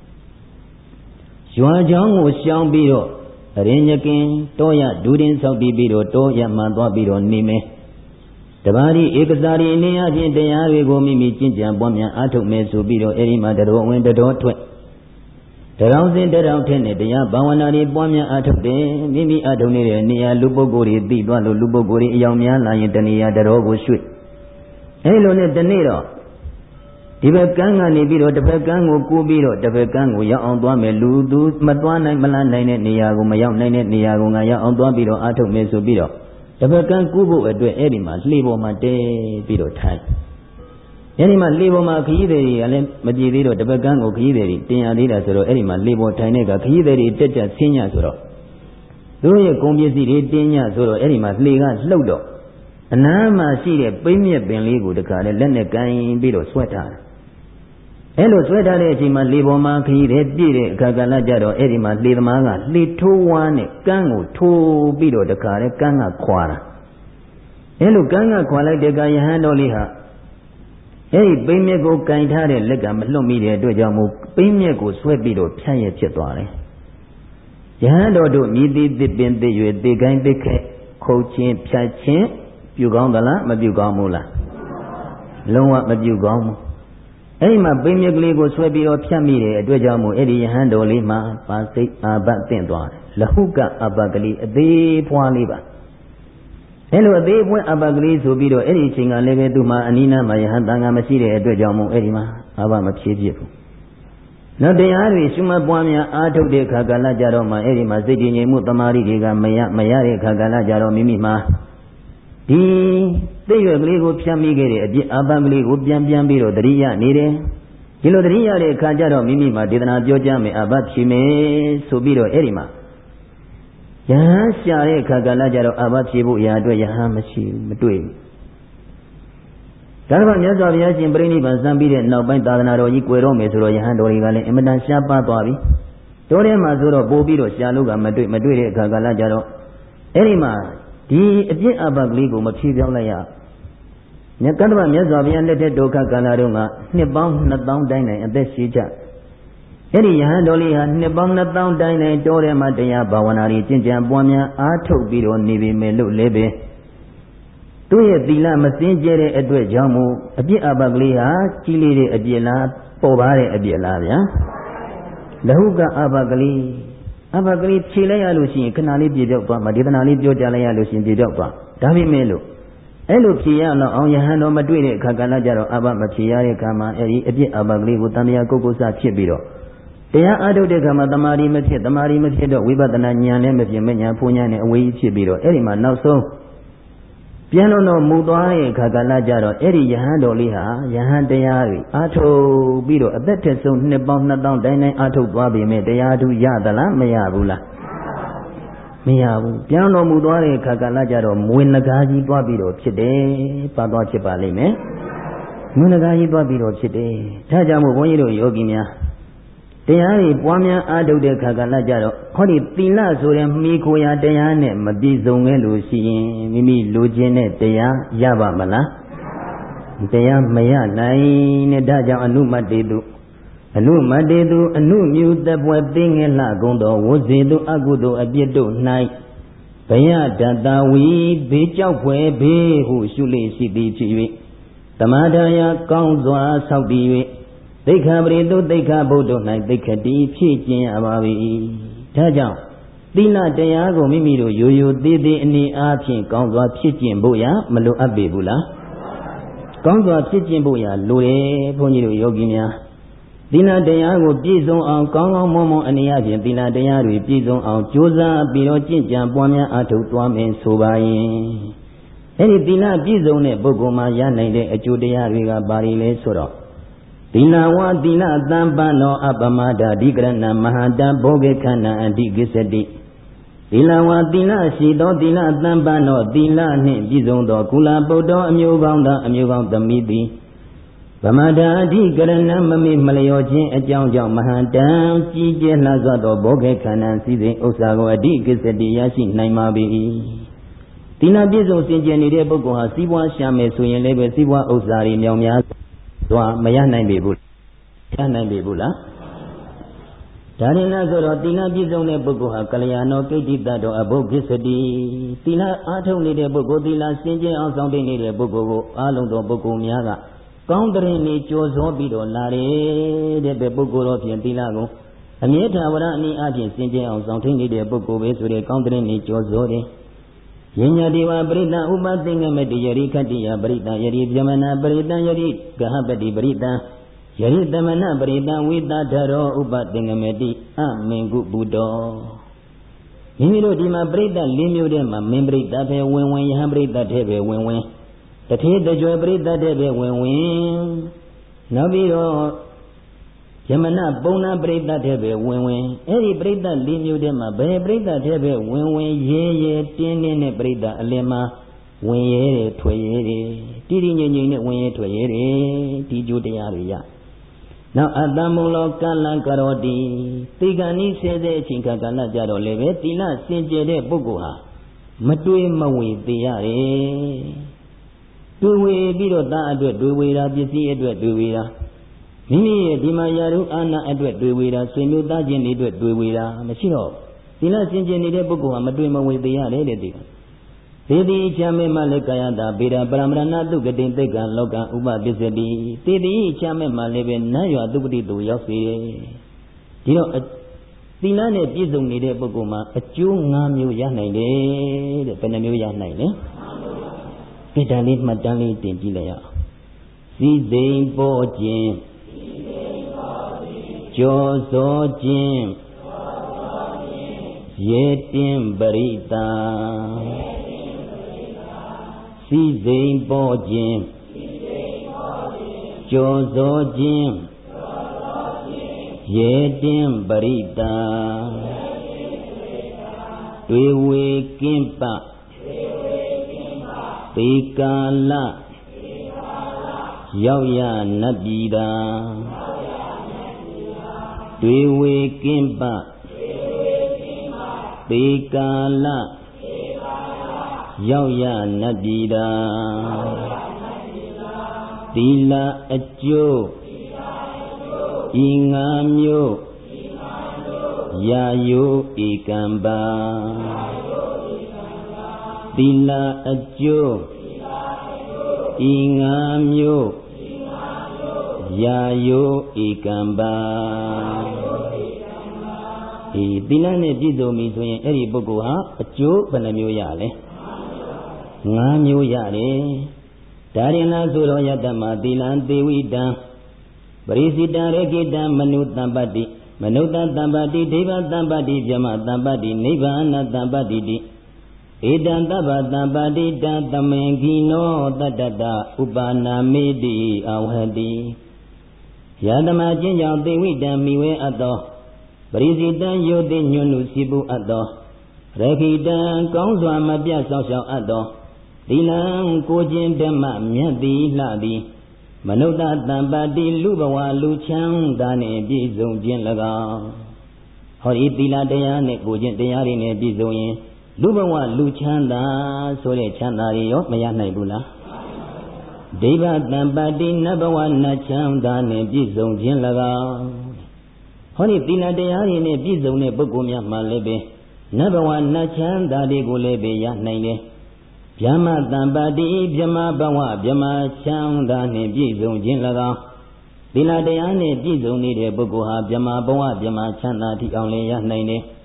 Speaker 1: ရွာချောင်းကိုရှောင်ပြီးတော့အရင်ညကင်းတောရဒူးတင်ဆောက်ပြီးပြီးတော့တောရမှသွားပြီးတော့နေမယ်တပါးဒီဧကစားရီအနေအချင်းတရားတွေကိုမိမိကျင့်ကြံပွားများအားထုတ်မယ်ဆိုပြီးတော့အဲဒီမှာတတော်ဝင်တတော်ထွက်တရောင်စင်တရောင်ထက်နဲ့တရားဘာဝနာတွေပွားများအားထုတ်တယ်မိမိအားထုတ်နေတဲ့နေရာလူပုဂ္ဂိုလ်တွေသိသွားလို့လူပုဂ္ဂိုလ်တွေအယောင်များလာရင်တနေရာတတော်ကိုရွှေ့အဲလိုနဲ့တနေ့တော့ဒီဘက်ကန်းကနေပြီးတော့တစ်ဘက်ကန်းကိုကူးပြီးတော့တစ်ဘက်ကန်းကိုရောက်အောင်သွားမယ်လူသူမသွားနိုင်မလားနိုင်တဲ့နေရာကိုမရောက်နိုင်တဲ့နေရာကိုငါရောက်အောင်သွားပြီးတော့အားထုတ်မယ်ဆိုပြီးတော့တစ်ဘက်ကန်းကူးဖို့အတွက်အဲ့ဒီမှာလှေပေါ်မှာတဲပြီးတော့ထိုင်အဲ့ဒီမှာလှေပေါ်မှာခရီးသည်တွေကလည်းမကြည့်သေးတော့တစ်ဘက်ကန်းကိုခရီးသည်တွေတင်ရသေးတာဆိုတော့အဲ့ဒီမှာလှေပေါ်ထိုင်တဲ့ကခရီးသည်တွေတက်တက်ဆင်းညဆိုတော့သူတို့ရဲ့ကုန်ပစ္စည်းတွေတင်းညဆိုတော့အဲ့ဒီမှာလှေကလှုပ်တော့အနားမှာရှိတဲ့ပိမြက်ပင်လေးကိုတခါလဲလက်နဲ့ကန်ပြီးတော့ဆွဲထားတယ်အဲ့လိုဆွဲထားတဲ့အချိန်မှာလေပေါ်မှာခရီးတဲ့ပြည့်တဲ့အခါကလည်းကြတော့အဲ့ဒီမှာလေသမားကလေထိုးဝါးနဲ့ကန်းကိုထိုးပြီးတော့တခါလဲကန်းကခွာတာအဲ့လိုကန်းကခွာလိုက်တဲ့ကယဟန်တော်လေးဟာအဲ့ဒီပိမြက်ကိုကင်ထားတဲ့လက်ကမလွတ်မိတဲ့အတွက်ကြောင့်မို့ပိမြက်ကိုဆွဲပြီးတော့ဖြန့်ရဖြစ်သွားတယ်ယဟန်တော်တို့မြည်သည်သစ်ပင်သိ၍သေကိုင်းသိခဲ့ခုတ်ချင်းဖြတ်ချင်းပြုကောင်းသလားမပြုကောင်းဘူးလားလုံးဝမပြုကောင်းဘူးအဲ့ဒီမှာပိမြက်ကလေးကိုဆွဲပြီးတော့ဖြတ်မိတဲ့အတွက်ကြောင့်မို့အဲ့ဒီယဟန်တော်လေးမှာပါစိတ်အာဘတင့်သွားတယ်လဟုကအဘကလေးအသေးဖွားလေးပါအဲ့လိုအသေးဖွားအဘကလေးဆိုပြီးတော့အဲ့ဒီအချိန်ကလည်းပဲသူ့မှာအနိနာမှာယဟန်တန်ခါမရှိတဲ့အတွက်ကြောင့်မို့အဲ့ဒီမှာအာဘမဖြည့်ပြဘူးနောက်တရားတွေရှုမှတ်ပွားများအားထုတ်တဲ့အခါကာလကြတော့မှအဲ့ဒီမှာစိတ်တည်ငြိမ်မှုတမာရီတွေကမရမရတဲ့အခါကာလကြတော့မိမိမှာဒီသိရွက်ကလေးကိုဖြတ်မိခဲ့တဲ့အပြစ်အပန်းကလေးကိုပြန်ပြန်ပြီးတော့တတိယနေတယ်ဒီလိုတတိယတဲ့အခါကျတော့မိမိမှာဒေသနာပြောကြမယ်အဘဖြေမယ်ဆိုပြီးတော့အဲ့ဒီမှာယဟန်ရှာတဲ့အခါကလည်းကြတော့အဘဖြေဖို့အရာအတွက်ယဟန်မရှိဘူးမတွေ့ဘူးဒါကမြတ်စွာဘုရားရှင်ပြိဋိဘံစံပြီးတဲ့နောက်ပိုင်းသာသနာတော်ကြီးကွယ်တော့မယ်ဆိုတော့ယဟန်တော်တွေကလည်းအင်မတန်ရှားပါသွားပြီတော်ထဲမှာဆိုတော့ပို့ပြီးတော့ရှာလို့ကမတွေ့မတွေ့တဲ့အခါကလည်းကြတော့အဲ့ဒီမှာဒီအပြစ်အပကလေးကိုမဖြေပြောင်းလိုက်ရမြတ်ကတ္တဗမြတ်စွာဘုရားလက်ထက်ဒုက္ခကာလတုန်းကနှစ်ပေါင်းနှစ်သောင်းတိုင်းတိုင်းအသက်ရှိကြအဲ့ဒီယဟန်တော်လေးဟာနှစ်ပေါင်းနှစ်သောင်းတိုင်းတိုင်းတောထဲမှာတရားဘာဝနာတွေကျင့်ကြံပွားများအားထုတ်ပြီးတော့နေပြီမယ်လို့လည်းပဲသူ့ရဲ့သီလမစင်ကြဲတဲ့အတွက်ကြောင့်မို့အပြစ်အပကလေးဟာကြီးလေးတဲ့အပြစ်လားပေါ်ပါတဲ့အပြစ်လားဗျာလဟုကအပကလေးအဘကလေးဖြေလိုက်ရလို့ရှိရင်ခဏလေးပြေပြောက်သွားမှာဒေသနာလေးပြောကြလိုက်ရလို့ရှိရင်ပြေပြောက်သွားဒါပေမဲ့လို့အဲ့လိုဖြေရတော့အောင်ယဟန်တော်မတွေ့တဲ့အခါကလည်းကြတော့အဘမဖြေရတဲ့အခါမှာအဲ့ဒီအပြစ်အဘကလေးကိုတန်မြာကုတ်ကုတ်စဖြစ်ပြီးတော့တရားအားထုတ်တဲ့အခါမှာတမာရီမဖြစ်တမာရီမဖြစ်တော့ဝိပဿနာဉာဏ်နဲ့မဖြစ်မဉာဏ်ဖူဉာဏ်နဲ့အဝေးဖြစ်ပြီးတော့အဲ့ဒီမှာနောက်ဆုံးပြန်လို့တော့မူသွားတဲ့အခါကလည်းကြတော့အဲ့ဒီယဟန်တော်လေးဟာယဟန်တရားတွေအားထုတ်ပြီးတော့အသက်ထက်ဆုံးနှစ်ပေါင်းနှစ်သောင်းတိုင်းတိုင်းအားထုတ်သွားပြီမဲ့တရားသူရသလားမရဘူးလားမရဘူးပြန်တော်မူသွားတဲ့အခါကလည်းကြတော့မွေနဂါကြီးသွားပြီးတော့ဖြစ်တယ်ပါသွားဖြစ်ပါလိမ့်မယ်မွေနဂါကြီးသွားပြီးတော့ဖြစ်တယ်ဒါကြောင့်မို့ဘုန်းကြီးတို့ယောဂီများတရားတွေပွားများအားထုတ်တဲ့အခါကလည်းကြတော့ဟောဒီသီလဆိုတဲ့မိခိုရာတရားနဲ့မပြည့်စုံခဲ့လို့ရှိရင်မိမိလိုချင်တဲ့တရားရပါမလားတရားမရနိုင်နဲ့ဒါကြောင့်အနုမတ္တေတုအနုမတ္တေတုအနုမြူတပွဲသိငယ်လှကုန်သောဝဇေတုအကုသိုလ်အပြစ်တို့၌ဘယဒတ္တဝီဘေးကြောက်ဖွယ်ဘေးဟုရှုလေရှိသည်ဖြစ်၍တမထာယကောင်းစွာဆောက်တည်၍သိက္ခာပရိတုသိက္ခာဘုဒ္ဓ၌သိက္ခတိဖြည့်ကျင်ရပါ၏ဒါကြောင့်သီလတရားကိုမိမိတို့ရိုးရိုးသေးသေးအနေအားဖြင့်ကောင်းစွာဖြစ်ကျင့်ဖို့ရမလိုအပ်ပေဘူးလားကောင်းစွာဖြစ်ကျင့်ဖို့ရလိုတယ်ဘုန်းကြီးတို့ယောဂီများသီလတရားကိုပြည့်စုံအောင်ကောင်းကောင်းမွန်မွန်အနေအားဖြင့်သီလတရားတွေပြည့်စုံအောင်ကြိုးစားပြီးတော့ကျင့်ကြံပွားများအားထုတ်သွားမယ်ဆိုပါရင်အဲဒီသီလပြည့်စုံတဲ့ပုဂ္ဂိုလ်မှာရနိုင်တဲ့အကျိုးတရားတွေကဘာတွေလဲဆိုတော့သီလဝါသီလသံပန္နောအပမဒာဓိကရဏမဟာတဘောဂေခန္ဓာအဓိကိစ္စတိသီလဝါသီလရှိသောသီလသံပန္နောသီလနှင့်ပြည့်စုံသောကုလပုတ္တောအမျိုးကောင်းသောအမျိုးကောင်းသမီးသည်ဗမဒာအဓိကရဏမမေမလျောခြင်းအကြောင်းကြောင့်မဟာတံကြီးကျယ်လှစွာသောဘောဂေခန္ဓာစည်းစိမ်ဥစ္စာကိုအဓိကိစ္စတိရရှိနိုင်ပါ၏သီလပြည့်စုံစင်ကြယ်နေတဲ့ပုဂ္ဂိုလ်ဟာစီးပွားရှာမယ်ဆိုရင်လည်းပဲစီးပွားဥစ္စာတွေမြောင်များစွာမရနိုင်ပေဘူးရနိုင်ပေဘူးလားဒါရင်လားဆိုတော့သီလပြည့်စုံတဲ့ပုဂ္ဂိုလ်ဟာကလျာဏောကိဋ္တိတတော်အဘုဂ္ဂစ္စတိသီလအားထုတ်နေတဲ့ပုဂ္ဂိုလ်သီလစင်ကြယ်အောင်ဆောင်သိနေတဲ့ပုဂ္ဂိုလ်ကိုအားလုံးသောပုဂ္ဂိုလ်များကကောင်းတဲ့နေကြိုးစောပြီးတော့လာတယ်တဲ့ပုဂ္ဂိုလ်တော်ဖြင့်သီလကိုအမြဲတမ်းဝရအနည်းအချင်းစင်ကြယ်အောင်ဆောင်သိနေတဲ့ပုဂ္ဂိုလ်ပဲဆိုတဲ့ကောင်းတဲ့နေကြိုးစောတယ်ယဉ္ညာတိဝပရိတံဥပသင်္ကမတိယရိခတ္တိယပရိတံယရိဗျမနာပရိတံယရိဂဟပတိပရိတံယရိသမဏပရိတံဝိတထရောဥပသင်္ကမတိအမင်ကုပုတောမိမိတို့ဒီမှာပရိတ္တ၄မျိုးထဲမှာမင်းပရိတ္တပဲဝင်ဝင်ယဟပရိတ္တထဲပဲဝင်ဝင်တထေတကြွယ်ပရိတ္တထဲပဲဝင်ဝင်နောက်ပြီးတော့ယမနပုံနာပရိတ္တထဲပဲဝင်ဝင်အဲ့ဒီပရိတ္တ၄မျိုးထဲမှာဘယ်ပရိတ္တထဲပဲဝင်ဝင်ရဲရဲတင်းတင်းနဲ့ပရိတ္တအလယ်မှာဝင်ရဲတယ်ထွက်ရဲတယ်တိတိငြိမ်ငြိမ်နဲ့ဝင်ရဲထွက်ရဲတယ်ဒီကြိုးတရားတွေရနောက်အတ္တမုံလောကလံကရောတိသိက္ခာနိစေတဲ့အချိန်ခါကာလကြတော့လည်းပဲသီလစင်ကြယ်တဲ့ပုဂ္ဂိုလ်ဟာမတွေးမဝေသေးရတယ်တွေးဝေပြီးတော့သားအတွက်တွေးဝေတာပစ္စည်းအတွက်တွေးဝေတာမိမိရဲ့ဒီမှာယာရုအာနာအတွက်တွေးဝေတာဆွေမျိုးသားချင်းတွေအတွက်တွေးဝေတာမရှိတော့သီလစင်ကြယ်နေတဲ့ပုဂ္ဂိုလ်ဟာမတွေးမဝေသေးရတယ်တဲ့ဒီကသေတိချာမေမလည်းကာယတာဗေဒပရမရဏတုကတိသိက္ခာလောကဥပပစ္စတိသေတိချာမေမလည်းပဲနတ်ရွာသုပတိတို့ရောက်စေတယ်ဒီတော့သီလနဲ့ပြည့်စုံနေတဲ့ပုဂ္ဂိုလ်မှာအကျိုး၅မျိုးရနိုင်တယ်တဲ့ဘယ်နှမျိုးရနိုင်လဲပိဋကလေးမှတ်တမ်းလေးတင်ကြည့်လိုက်ရအောင်စည်းစိမ်ပေါ်ခြင်းကြောစောခြင်းရေတင်ပရိသစည်းစိမ်ပေါ်ခြင်းကြောစောခြင်းရေတင်ပရိသတွေဝေကင်းပသေကာလရောက်ရနတ်ပြည်သာတွေဝေကင်းပသေကာလရောက်ရနတ်ပြည်သာသီလအကျိုးဤငါမျိုးယာယုဧကံပါသီလအကျိုးဤငါမျိုးယာယုဧကံပါဒီသီလနဲ့ပြည့်စုံပြီဆိုရင်အဲ့ဒီပုဂ္ဂိုလ်ဟာအကျိုးဘယ်နှမျိုးရလဲ၅မျိုးရတယ်ဒါရင်လားဆိုတော့ယတ္တမသီလံသေဝိတံပရိစိတံရေကိတံမနုတံပတ္တိမနုဿတံပတ္တိဒိဗတံပတ္တိဗြဟ္မတံပတ္တိနိဗ္ဗာနတံပတ္တိတိဧတံတဗ္ဗတံပတ္တိတံသမင်ခိနောတတ္တတဥပါနာမေတိအဝဟတိယတမချင်းကြောင့်သေဝိတံမိဝဲအပ်သောပရိစိတံယုတိညွန်းလူစီပူအပ်သောရခိတံကောင်းစွာမပြတ်ဆောက်ရှောက်အပ်သောသီလံကိုခြင်းဓမ္မမြတ်သည်လှသည်မနုဿတံပတ္တိလူဘဝလူချမ်းသာနှင့်ပြည့်စုံခြင်း၎င်းဟောဒီသီလတရားနဲ့ကိုခြင်းတရားတွေနဲ့ပြည့်စုံရင်လူဘဝလူချမ်းသာဆိုတဲ့ချမ်းသာတွေရောမရနိုင်ဘူးလားဒိဗတံပတ္တိနတ်ဘဝနတ်ချမ်းသာနှင့်ပြည့်စုံခြင်း၎င်းဟောဒီသီလတရားတွေနဲ့ပြည့်စုံတဲ့ပုဂ္ဂိုလ်များမှလည်းပဲနတ်ဘဝနတ်ချမ်းသာတွေကိုလည်းပဲရနိုင်တယ်ဗျမတံပတ္တိဗျမဘဝဗျမချမ်းသာနှင့်ပြည့်စုံခြင်း၎င်းသီလတရားနဲ့ပြည့်စုံနေတဲ့ပုဂ္ဂိုလ်ဟာဗျမဘဝဗျမချမ်းသာတိအောင်လည်းရနိုင်တယ်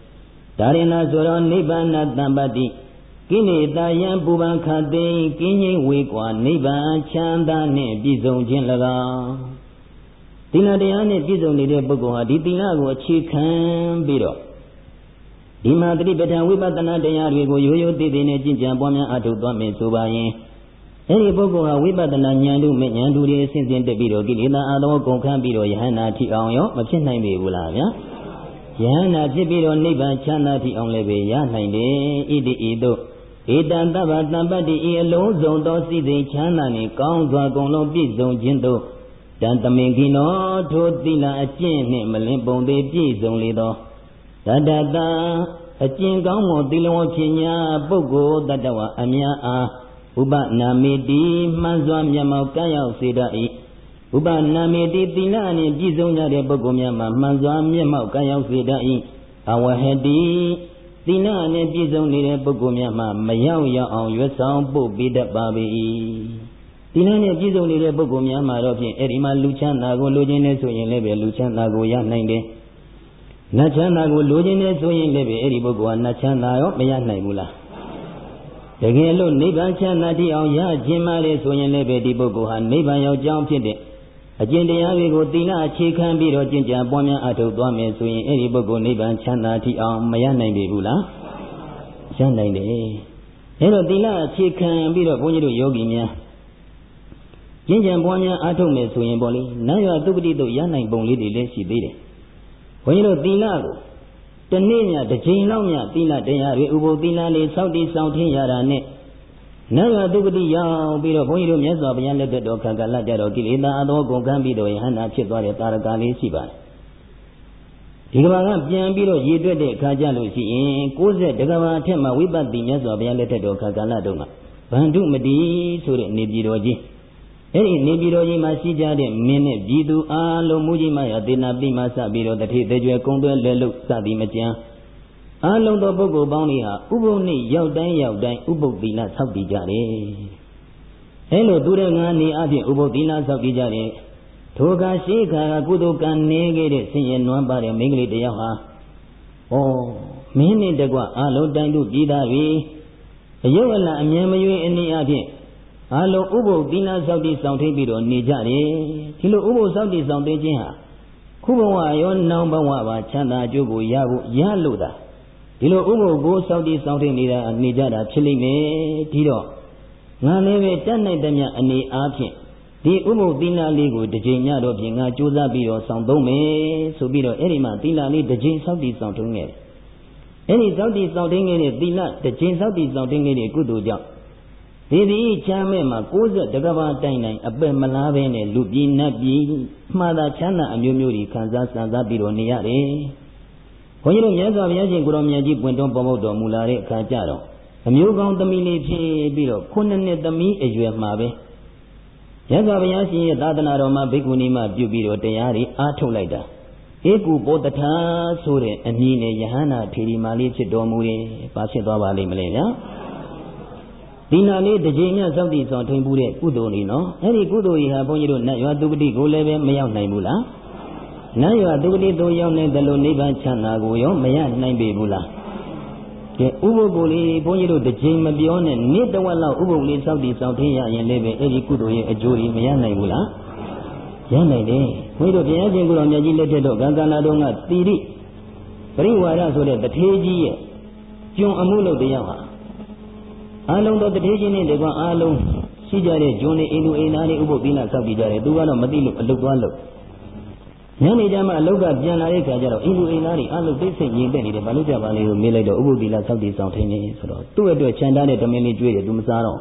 Speaker 1: ဒါရင်နာဆိုတော့နိဗ္ဗာန်တမ္ပတ္တိကိလေသာယံပူပန်ခတ်သိကင်းငြိမ်ဝေကွာနိဗ္ဗာန်ချမ်းသာနှင့်ပြည့်စုံခြင်း၎င်းသီလတရားနဲ့ပြည့်စုံနေတဲ့ပုဂ္ဂိုလ်ဟာဒီသီလကိုအခြေခံပြီးတော့ဒီမှာတတိပဋ္ဌာန်ဝိပဿနာတရားတွေကိုရိုးရိုးသေးသေးနဲ့ကျင့်ကြံပွားများအားထုတ်သွားမယ်ဆိုပါရင်အဲဒီပုဂ္ဂိုလ်ဟာဝိပဿနာဉာဏ်တို့မဲ့ဉာဏ်တို့တွေအစဉ်စဉ်တက်ပြီးတော့ကိလေသာအသောကုန်ခန်းပြီးတော့ယဟန္တာထိအောင်ရောမဖြစ်နိုင်ပေဘူးလားဗျာယဟန္တာဖြစ်ပြီးတော့နိဗ္ဗာန်ချမ်းသာထိအောင်လည်းပဲရနိုင်တယ်ဣတိဤသို့ဧတံတဗ္ဗတံပတ္တိဤအလုံးစုံသောစိတ်သိချမ်းသာနှင့်ကောင်းစွာကုန်လုံးပြည့်စုံခြင်းသို့တန်တမင်ကိနောထိုသီလအကျင့်နှင့်မလင်ပုံသေးပြည့်စုံလေသောတတတအကျင့်ကောင်းမွန်သီလဝဖြင့်ညာပုဂ္ဂိုလ်တတဝအများအားဥပနာမေတိမှန်စွာမျက်မှောက်ကရောက်စေတတ်၏ဥပနာမေတိသီလနှင့်ပြည့်စုံကြတဲ့ပုဂ္ဂိုလ်များမှာမှန်စွာမျက်မှောက်ကရောက်စေတတ်၏အဝဟတိသီလနှင့်ပြည့်စုံနေတဲ့ပုဂ္ဂိုလ်များမှာမရောက်ရောက်အောင်ရွတ်ဆောင်ပို့ပေးတတ်ပါ၏သီလနဲ့ပြည့်စုံနေတဲ့ပုဂ္ဂိုလ်များမှာတော့ဖြင့်အဲ့ဒီမှာလူချမ်းသာကိုလိုချင်နေဆိုရင်လည်းပဲလူချမ်းသာကိုရနိုင်တယ်နတ်ချမ်းသာကိုလိုချင်နေဆိုရင်လည်းပဲအဲ့ဒီပုဂ္ဂိုလ်ကနတ်ချမ်းသာရောမရနိုင်ဘူးလားတကယ်လို့နိဗ္ဗာန်ချမ်းသာတိအောင်ရခြင်းမလေဆိုရင်လည်းပဲဒီပုဂ္ဂိုလ်ဟာနိဗ္ဗာန်ရောက်ကြောင်းဖြစ်တဲ့အကျင့်တရားတွေကိုသီလအခြေခံပြီးတော့ကျင့်ကြံပွားများအထောက်သွားမယ်ဆိုရင်အဲ့ဒီပုဂ္ဂိုလ်နိဗ္ဗာန်ချမ်းသာတိအောင်မရနိုင်ပေဘူးလားရနိုင်တယ်အဲ့တော့သီလအခြေခံပြီးတော့ဘုန်းကြီးတို့ယောဂီများကျင့်ကြံပွားများအထောက်မယ်ဆိုရင်ပေါ့လေနတ်ရွာသုပတိတို့ရနိုင်ပုံလေးတွေလည်းရှိသေးတယ်ဘုန်းကြီးတို့သီလကိုတနေ့ညတစ်ချိန်လောက်ညသီလတရားတွေဥပုသ်သီလလေးစောင့်တည်ဆောင်ထင်းရတာနဲ့နတ်ရွာသုပတိရောက်ပြီးတော့ဘုန်းကြီးတို့မြတ်စွာဘုရားလက်ထက်တော်ခါကာလကြတော့ကိလေသာအသောကုန်ခံပြီးတော့ယဟန္တာဖြစ်သွားတဲ့တာရကလေးရှိပါတယ်ဒီကဘာကပြန်ပြီးတော့ရည်တွက်တဲ့အခါကျလို့ရှိရင်ကိုးဆယ်တကဘာအထက်မှာဝိပဿနာမြတ်စွာဘုရားလက်ထက်တော်ခါကာလတုန်းကဗန္ဓုမတိဆိုတဲ့နေပြည်တော်ကြီးအဲ့ဒီနေပြည်တော်ကြီးမှာရှိကြတဲ့မင်းနဲ့ပြည်သူအားလုံးမူကြီးမရသေနာပိမစပြီးတော့တတိတကြွယ်ကုံသွဲလက်လုစသည်မကြမ်းအားလုံးသောပုဂ္ဂိုလ်ပေါင်းတွေဟာဥပုပ်နေ့ရောက်တိုင်းရောက်တိုင်းဥပုပ်သီလဆောက်တည်ကြတယ်။အဲလိုသူတဲ့ငါနေအပြင်ဥပုပ်သီလဆောက်တည်ကြတယ်။ထိုကရှိခါကကုသိုလ်ကံနေခဲ့တဲ့ဆင်းရဲနွမ်းပါတဲ့မိန်းကလေးတယောက်ဟာဩမင်းနဲ့တကွအားလုံးတိုင်းတို့ပြည်သားတွေအယုတ်အလအမြဲမရွေးအနေအပြင်အားလုံးဥပုပ်သီလဆောက်တည်ဆောင်ထိပ်ပြီးတော့နေကြတယ်။ဒီလိုဥပုပ်ဆောက်တည်ဆောင်သိခြင်းဟာခုဘဝရောနောင်ဘဝပါချမ်းသာအကျိုးကိုရဖို့ရလို့သာဒီလိုဥပုပ်ကိုစောင့်တည်ဆောင်ထိန်နေတာနေကြတာဖြစ်လိမ့်မယ်ဒီတော့ငါလည်းပဲတတ်နိုင်တဲ့မြတ်အနေအားဖြင့်ဒီဥပုပ်သီလလေးကိုတစ်ချိန်ညတော့ဖြင့်ငါကြိုးစားပြီးတော့ဆောင်သုံးမယ်ဆိုပြီးတော့အဲ့ဒီမှာသီလလေးတစ်ချိန်စောင့်တည်ဆောင်ထုံးခဲ့တယ်အဲ့ဒီစောင့်တည်ဆောင်ထုံးခဲ့တဲ့သီလတစ်ချိန်စောင့်တည်ဆောင်ထုံးခဲ့တဲ့ကုသိုလ်ကြောင့်ဒီဒီချမ်းမဲ့မှာကိုးဆက်တကဘာတိုင်တိုင်အပက်မလားပဲနဲ့လူပြည်နတ်ပြည်မှားတာချမ်းသာအမျိုးမျိုးကြီးခံစားစံစားပြီးတော့နေရတယ်ဘုန်းကြီးတို့မြတ်စွာဘုရားရှင်ကိုရောမြတ်ကြီးပွင့်တွန်းပေါ်ပေါက်တော်မူလာတဲ့အခါကျတော့အမျိုးကောင်းသမီးလေးဖြစ်ပြီးတော့ခုနှစ်နှစ်သမီးအရွယ်မှာပဲမြတ်စွာဘုရားရှင်ရဲ့သာသနာတော်မှာဘိက္ခုနီမပြုပြီးတော့တရားတွေအားထုတ်လိုက်တာဧကုပောတထာဆိုတဲ့အမည်နဲ့ယဟန္တာထေရီမာလေးဖြစ်တော်မူတယ်။ဘာဖြစ်သွားပါလိမ့်မလဲဗျာ။ဒီနာလေးတစ်ချိန်မြတ်စောင့်တည်ဆောင်ထိန်ပူတဲ့ကုသိုလ်လေးနော်။အဲ့ဒီကုသိုလ်ကြီးဟာဘုန်းကြီးတို့နတ်ရွာသုပတိကိုလည်းပဲမရောက်နိုင်ဘူးလား။နတ်ရွာသုပတိတို့ရောက်နေတဲ့လို့နိဗ္ဗာန်ချမ်းသာကိုရောမရနိုင်ပေဘူးလား။ကဲဥပုပ်ကိုလေးဘုန်းကြီးတို့တစ်ချိန်မပြောနဲ့နေ့တစ်ဝက်လောက်ဥပုပ်လေးစောင့်တည်ဆောင်ထိန်ရရင်လည်းပဲအဲ့ဒီကုသိုလ်ရဲ့အကျိုးကြီးမရနိုင်ဘူးလား။ရနိုင်တယ်။ဘုန်းကြီးတို့ဘုရားရှင်ကိုရောမြတ်ကြီးလက်ထက်တော့ကံကံနာတော်ကတိရိပရိဝါဒဆိုတဲ့တထေးကြီးရဲ့ကျွန်အမှုလုပ်တရားဟာအားလုံးသောတထေးချင်းနဲ့တကွာအားလုံးရှိကြတဲ့ဂျွန်နေအိမ်လူအိမ်သားတွေဥပုပ်သီလစောင့်တည်ကြတယ်သူကတော့မသိလို့အလုတ်သွားလို့ညနေကျမှအလုတ်ကပြန်လာတဲ့ခါကျတော့အိမ်လူအိမ်သားတွေအားလုံးသိစိတ်ငြိမ်သက်နေတယ်ဘာလို့ကြပါလဲလို့မေးလိုက်တော့ဥပုပ်သီလစောင့်တည်ဆောင်ထိုင်နေဆိုတော့သူ့အတွက်ခြံထားတဲ့ဓမင်းလေးကျွေးတယ်သူမစားတော့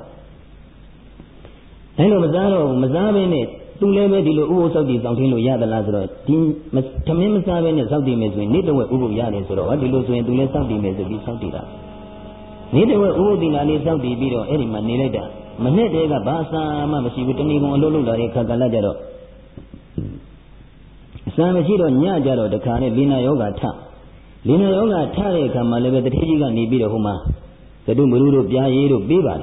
Speaker 1: အဲလိုမစားတော့မစားဘဲနဲ့သူလည်းပဲဒီလိုဥပုပ်စောင့်တည်ဆောင်ထိုင်လို့ရသလားဆိုတော့ဒီဓမင်းမစားဘဲနဲ့စောင့်တည်မယ်ဆိုရင်နေ့တစ်ဝက်ဥပုပ်ရတယ်ဆိုတော့ဒီလိုဆိုရင်သူလည်းစောင့်တည်မယ်ဆိုပြီးစောင့်တည်တာနေ့တစ်ဝက်ဥပုပ်သီလလေးစောင့်တည်ပြီးတော့အဲ့ဒီမှာနေလိုက်တာမနဲ့တည်းကဘာသာမှမရှိဘူးတဏီကုံအလုပ်လုပ်လာတဲ့ခါကလည်းကြတော့အစံမရှိတော့ညကြတော့တခါနဲ့လိနာယောဂထလိနာယောဂထတဲ့အခါမှာလည်းပဲတတိကြီးကနေပြီးတော့ဟိုမှာသတုမရုတို့ပြားရည်တို့ပေးပါလေ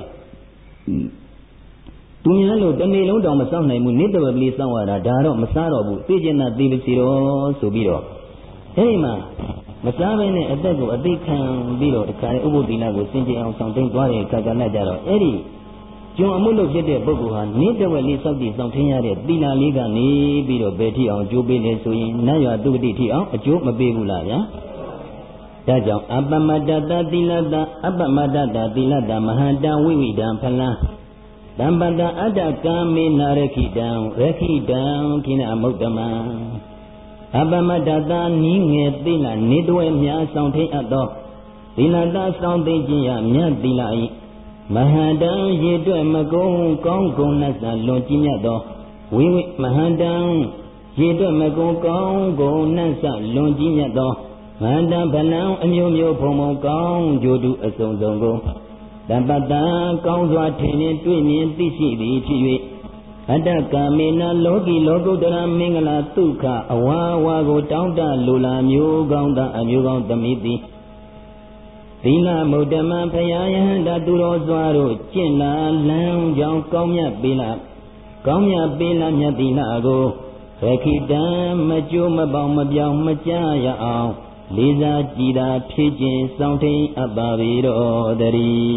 Speaker 1: သူများလို့တနေ့လုံးတောင်မစောင့်နိုင်ဘူးနေ့တစ်ဝက်ကလေးစောင့်ရတာဒါတော့မစားတော့ဘူးသိကျင်တာသိပါစီတော့ဆိုပြီးတော့အဲ့ဒီမှာငစားဘဲနဲ့အသက်ကိုအသိခံပြီးတော့တခါလေဥပုသ်သီလကိုစင်ကြယ်အောင်ဆောင်သိမ်းသွားတဲ့အခါကလည်းကြတော့အဲ့ဒီကျွန်အမှုလုပ်ဖြစ်တဲ့ပုဂ္ဂိုလ်ဟာနေ့တဝက်လေးစောင့်တည်ဆောင်ထင်းရတဲ့သီလလေးကနေပြီးတော့ဘယ်ထိအောင်အကျိုးပေးလဲဆိုရင်နတ်ရွာတုဂတိထိအောင်အကျိုးမပေးဘူးလားဗျာဒါကြောင့်အပ္ပမတ္တတသီလတအပ္ပမတ္တတသီလတမဟာတံဝိဝိဒံဖလံတမ္ပတအတ္တကာမေနာရခိတံရခိတံခိနအမုဒ္ဓမံအပ္ပမတ္တတနိငယ်သီလနေတွဲများဆောင်ထင်းအပ်သောသီလတဆောင်သိခြင်းရမြတ်သီလဤမဟာတံရေတွဲ့မကုန်းကောင်းကုန်နတ်စာလွန်ကြီးမြတ်သောဝိဝိမဟာတံရေတွဲ့မကုန်းကောင်းကုန်နတ်စာလွန်ကြီးမြတ်သောမဟာတံဗလံအမျိုးမျိုးဖုံဖုံကောင်းကြိုးတူအစုံစုံကိုတပ္ပတံကောင်းစွာထင်မြင်တွေ့မြင်သိရှိသည်ဖြစ်၍အတ္တကာမေနလောကီလောကုတ္တရာမင်္ဂလာဒုက္ခအဝါဝါကိုတောင်းတလိုလားမျိုးကောင်းသောအမျိုးကောင်းသမိသည်သီလမုဒ္ဓမဖယားယဟန္တာသူတော်စွာတို့ကျင့်လာလမ်းကြောင်းကောင်းမြတ်ပေလာကောင်းမြတ်ပေလာမြတ်သီလကိုရခိတံမကြိုးမပေါင်းမပြောင်းမကြားရအောင်လေးစားကြည်သာဖြစ်ခြင်းစောင့်ထိန်အပ်ပါပေတော်တ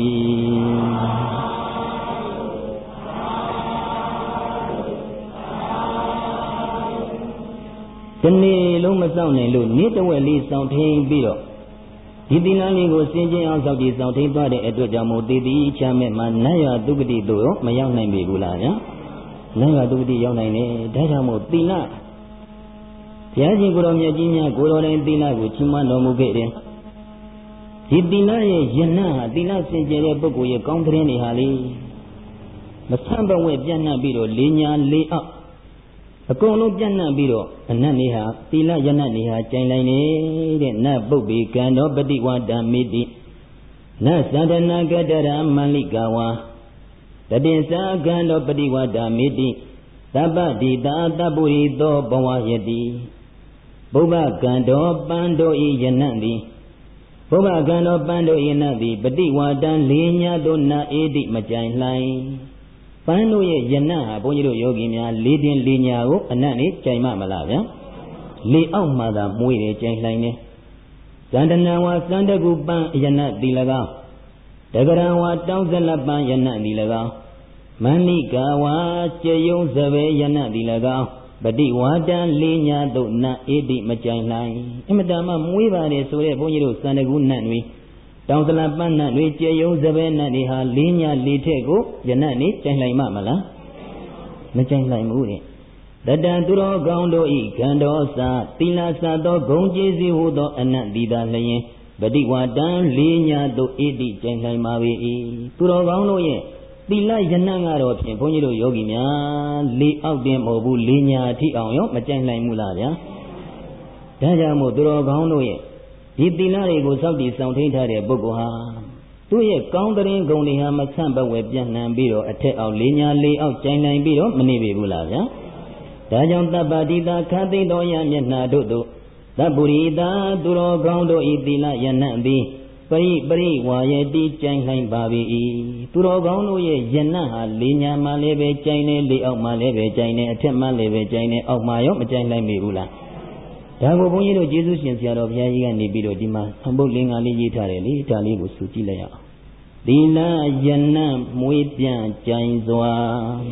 Speaker 1: ည်းဒီနေ့လုံးမစောင့်နိုင်လို့နေ့တဝက်လေးစောင့်ထိန်ပြီးတော့ဒီသီလလေးကိုစင်ကြင်အောင်စောင့်တည်စောင့်ထိန်သွားတဲ့အတွက်ကြောင့်မို့တည်တည်ချမ်းမဲ့မှာနတ်ရွာဒုက္ခတိတို့မရောက်နိုင်ပြီဘူးလားဗျာနတ်ရွာဒုက္ခတိရောက်နိုင်တယ်ဒါကြောင့်မို့သီလဘုရားရှင်ကိုယ်တော်မြတ်ကြီးများကိုယ်တော်တိုင်သီလကိုချီးမွမ်းတော်မူခဲ့တယ်ဒီသီလရဲ့ယနာဟာသီလစင်ကြယ်တဲ့ပုဂ္ဂိုလ်ရဲ့ကောင်းတဲ့နေဟာလေမဆန့်ဘဝဲပြန့်နှံ့ပြီးတော့လေးညာလေးအောက်အကုန်လုံးပြန့်နှံ့ပြီးတော့အနတ်နေဟာသီလယနာနေဟာကြိုင်လိုက်နေတဲ့နတ်ပုပ္ပိကံတော်ပฏิဝါဒမိတိနတ်သန္တနာကတရမန္လိကဝါတတိသကံတော်ပฏิဝါဒမိတိသဗ္ဗတိတာတပုရိသောဘဝယတိဘုဗ္ဗကံတော်ပန်းတို့ဤယနံ့သည်ဘုဗ္ဗကံတော်ပန်းတို့ယနံ့သည်ပฏิဝါဒံလေးညာသို့နာအေတိမကြိုင်လှိုင်ပန်းတို့ရဲ့ယနံ့ဟာဘုန်းကြီးတို့ယောဂီများလေးတင်လေးညာကိုအနံ့လေးကြိုင်မမလားဗျာလေအောက်မှာသာမွေးတယ်ကြိုင်လှိုင်တယ်ဇန္တနဝါစန္ဒကုပန်းယနံ့သည်၎င်းတဂရဝါတောင်းဇလပန်းယနံ့သည်၎င်းမဏိကဝါကျေယုံစပယ်ယနံ့သည်၎င်းပฏิဝါဒံလေးညာသို့နတ်အေတိမကြိုင်လှိုင်အမတမမွေးပါတယ်ဆိုတဲ့ဘုန်းကြီးတို့စန္ဒကုနတ်တွေတောင်းစလပန်းနတ်တွေကျေယုံစပယ်နတ်တွေဟာလေးညာလေးထက်ကိုယနံ့နေကြိုင်လှိုင်မမလားမကြိုင်လှိုင်ဘူးတဲ့တတံသူတော်ကောင်းတို့ဤခန္ဓောစာသီလစာသောဂုံကျေးဇူးဟူသောအနတ်ဒီသာလျင်ပฏิဝါဒံလေးညာသို့အေတိကြိုင်လှိုင်ပါ၏သူတော်ကောင်းတို့ရဲ့သီလယနံ့ကတော့ဖြင့်ဘုန်းကြီးတို့ယောဂီများလေးအောက်တင်မဟုတ်ဘူးလေးညာထိအောင်ရောမကြိုင်နိုင်ဘူးလားဗျာဒါကြောင့်မို့သူတော်ကောင်းတို့ရဲ့ဒီသီလတွေကိုစောင့်တည်ဆောင်ထိန်ထားတဲ့ပုဂ္ဂိုလ်ဟာသူ့ရဲ့ကောင်းတဲ့ဂုဏ်တွေဟာမဆန့်ဘဝဲပြန့်နှံ့ပြီးတော့အထက်အောက်လေးညာလေးအောက်ကြိုင်နိုင်ပြီးတော့မနေပြီဘူးလားဗျာဒါကြောင့်တပ္ပတိတာခသိတော်ရမျက်နှာတို့တို့သဗ္ဗုရိတာသူတော်ကောင်းတို့ဤသီလယနံ့သည်ပရိပရိဝါယတိကြိုင်လှိုင်ပါ၏သူတော်ကောင်းတို့ရဲ့ယနံ့ဟာလေးညာမှလည်းပဲကြိုင်နေလေးအောက်မှလည်းပဲကြိုင်နေအထက်မှလည်းပဲကြိုင်နေအောက်မှရောမကြိုင်နိုင်မိဘူးလားဒါကိုဘုန်းကြီးတို့ကျေးဇူးရှင်ဆရာတော်ဘုရားကြီးကနေပြီးတော့ဒီမှာသံပုတ်လင်္ကာလေးရေးထားတယ်လေဒါလေးကိုဆိုကြည့်လိုက်ရအောင်သီလယနံ့မွေးပြန့်ကြိုင်စွာ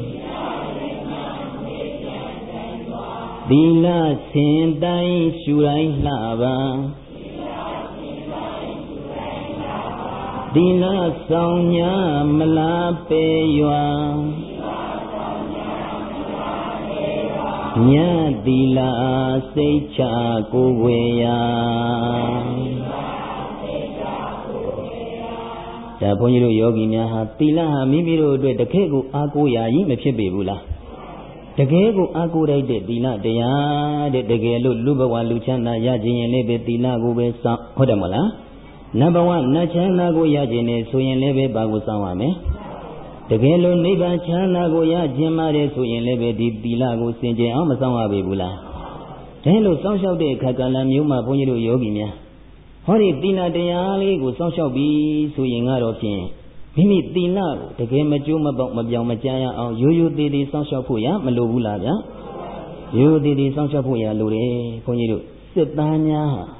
Speaker 1: သီလဆင်တိုင်းရှူတိုင်းလှပါသီလဆောင်ညာမလားပေရွာမြတ်သီလစိတ်ချကိုဝေရာဒါဘုန်းကြီးတို့ယောဂီများဟာသီလဟာမိမိတို့အတွက်တကယ့်ကိုအားကိုးရာကြီးမဖြစ်ပေဘူးလားတကယ်ကိုအားကိုးလိုက်တဲ့သီလတရားတဲ့တကယ်လို့လူဘဝလူချမ်းသာရခြင်းရင်လည်းပဲသီလကိုပဲစောင့်ဟုတ်တယ်မလားနတ်ဘဝနတ်ချမ်းသာကိုရခြင်းနဲ့ဆိုရင်လည်းပဲဘာကိုစောင့်ရမလဲတကယ်လို့နိဗ္ဗာန်ချမ်းသာကိုရခြင်းမတဲ့ဆိုရင်လည်းပဲဒီသီလကိုစင်ကြယ်အောင်မစောင့်ရပေဘူးလားဒါလို့စောင့်ရှောက်တဲ့အခါကလည်းမျိုးမှာဘုန်းကြီးတို့ယောဂီများဟောဒီသီလတရားလေးကိုစောင့်ရှောက်ပြီးဆိုရင်ကတော့ဖြင့်မိမိသီလကိုတကယ်မကျိုးမပေါက်မပြောင်းမကြားရအောင်ရိုးရိုးသေးသေးစောင့်ရှောက်ဖို့ရမလိုဘူးလားဗျာရိုးရိုးသေးသေးစောင့်ရှောက်ဖို့ရလိုတယ်ဘုန်းကြီးတို့စစ်သားများဟာ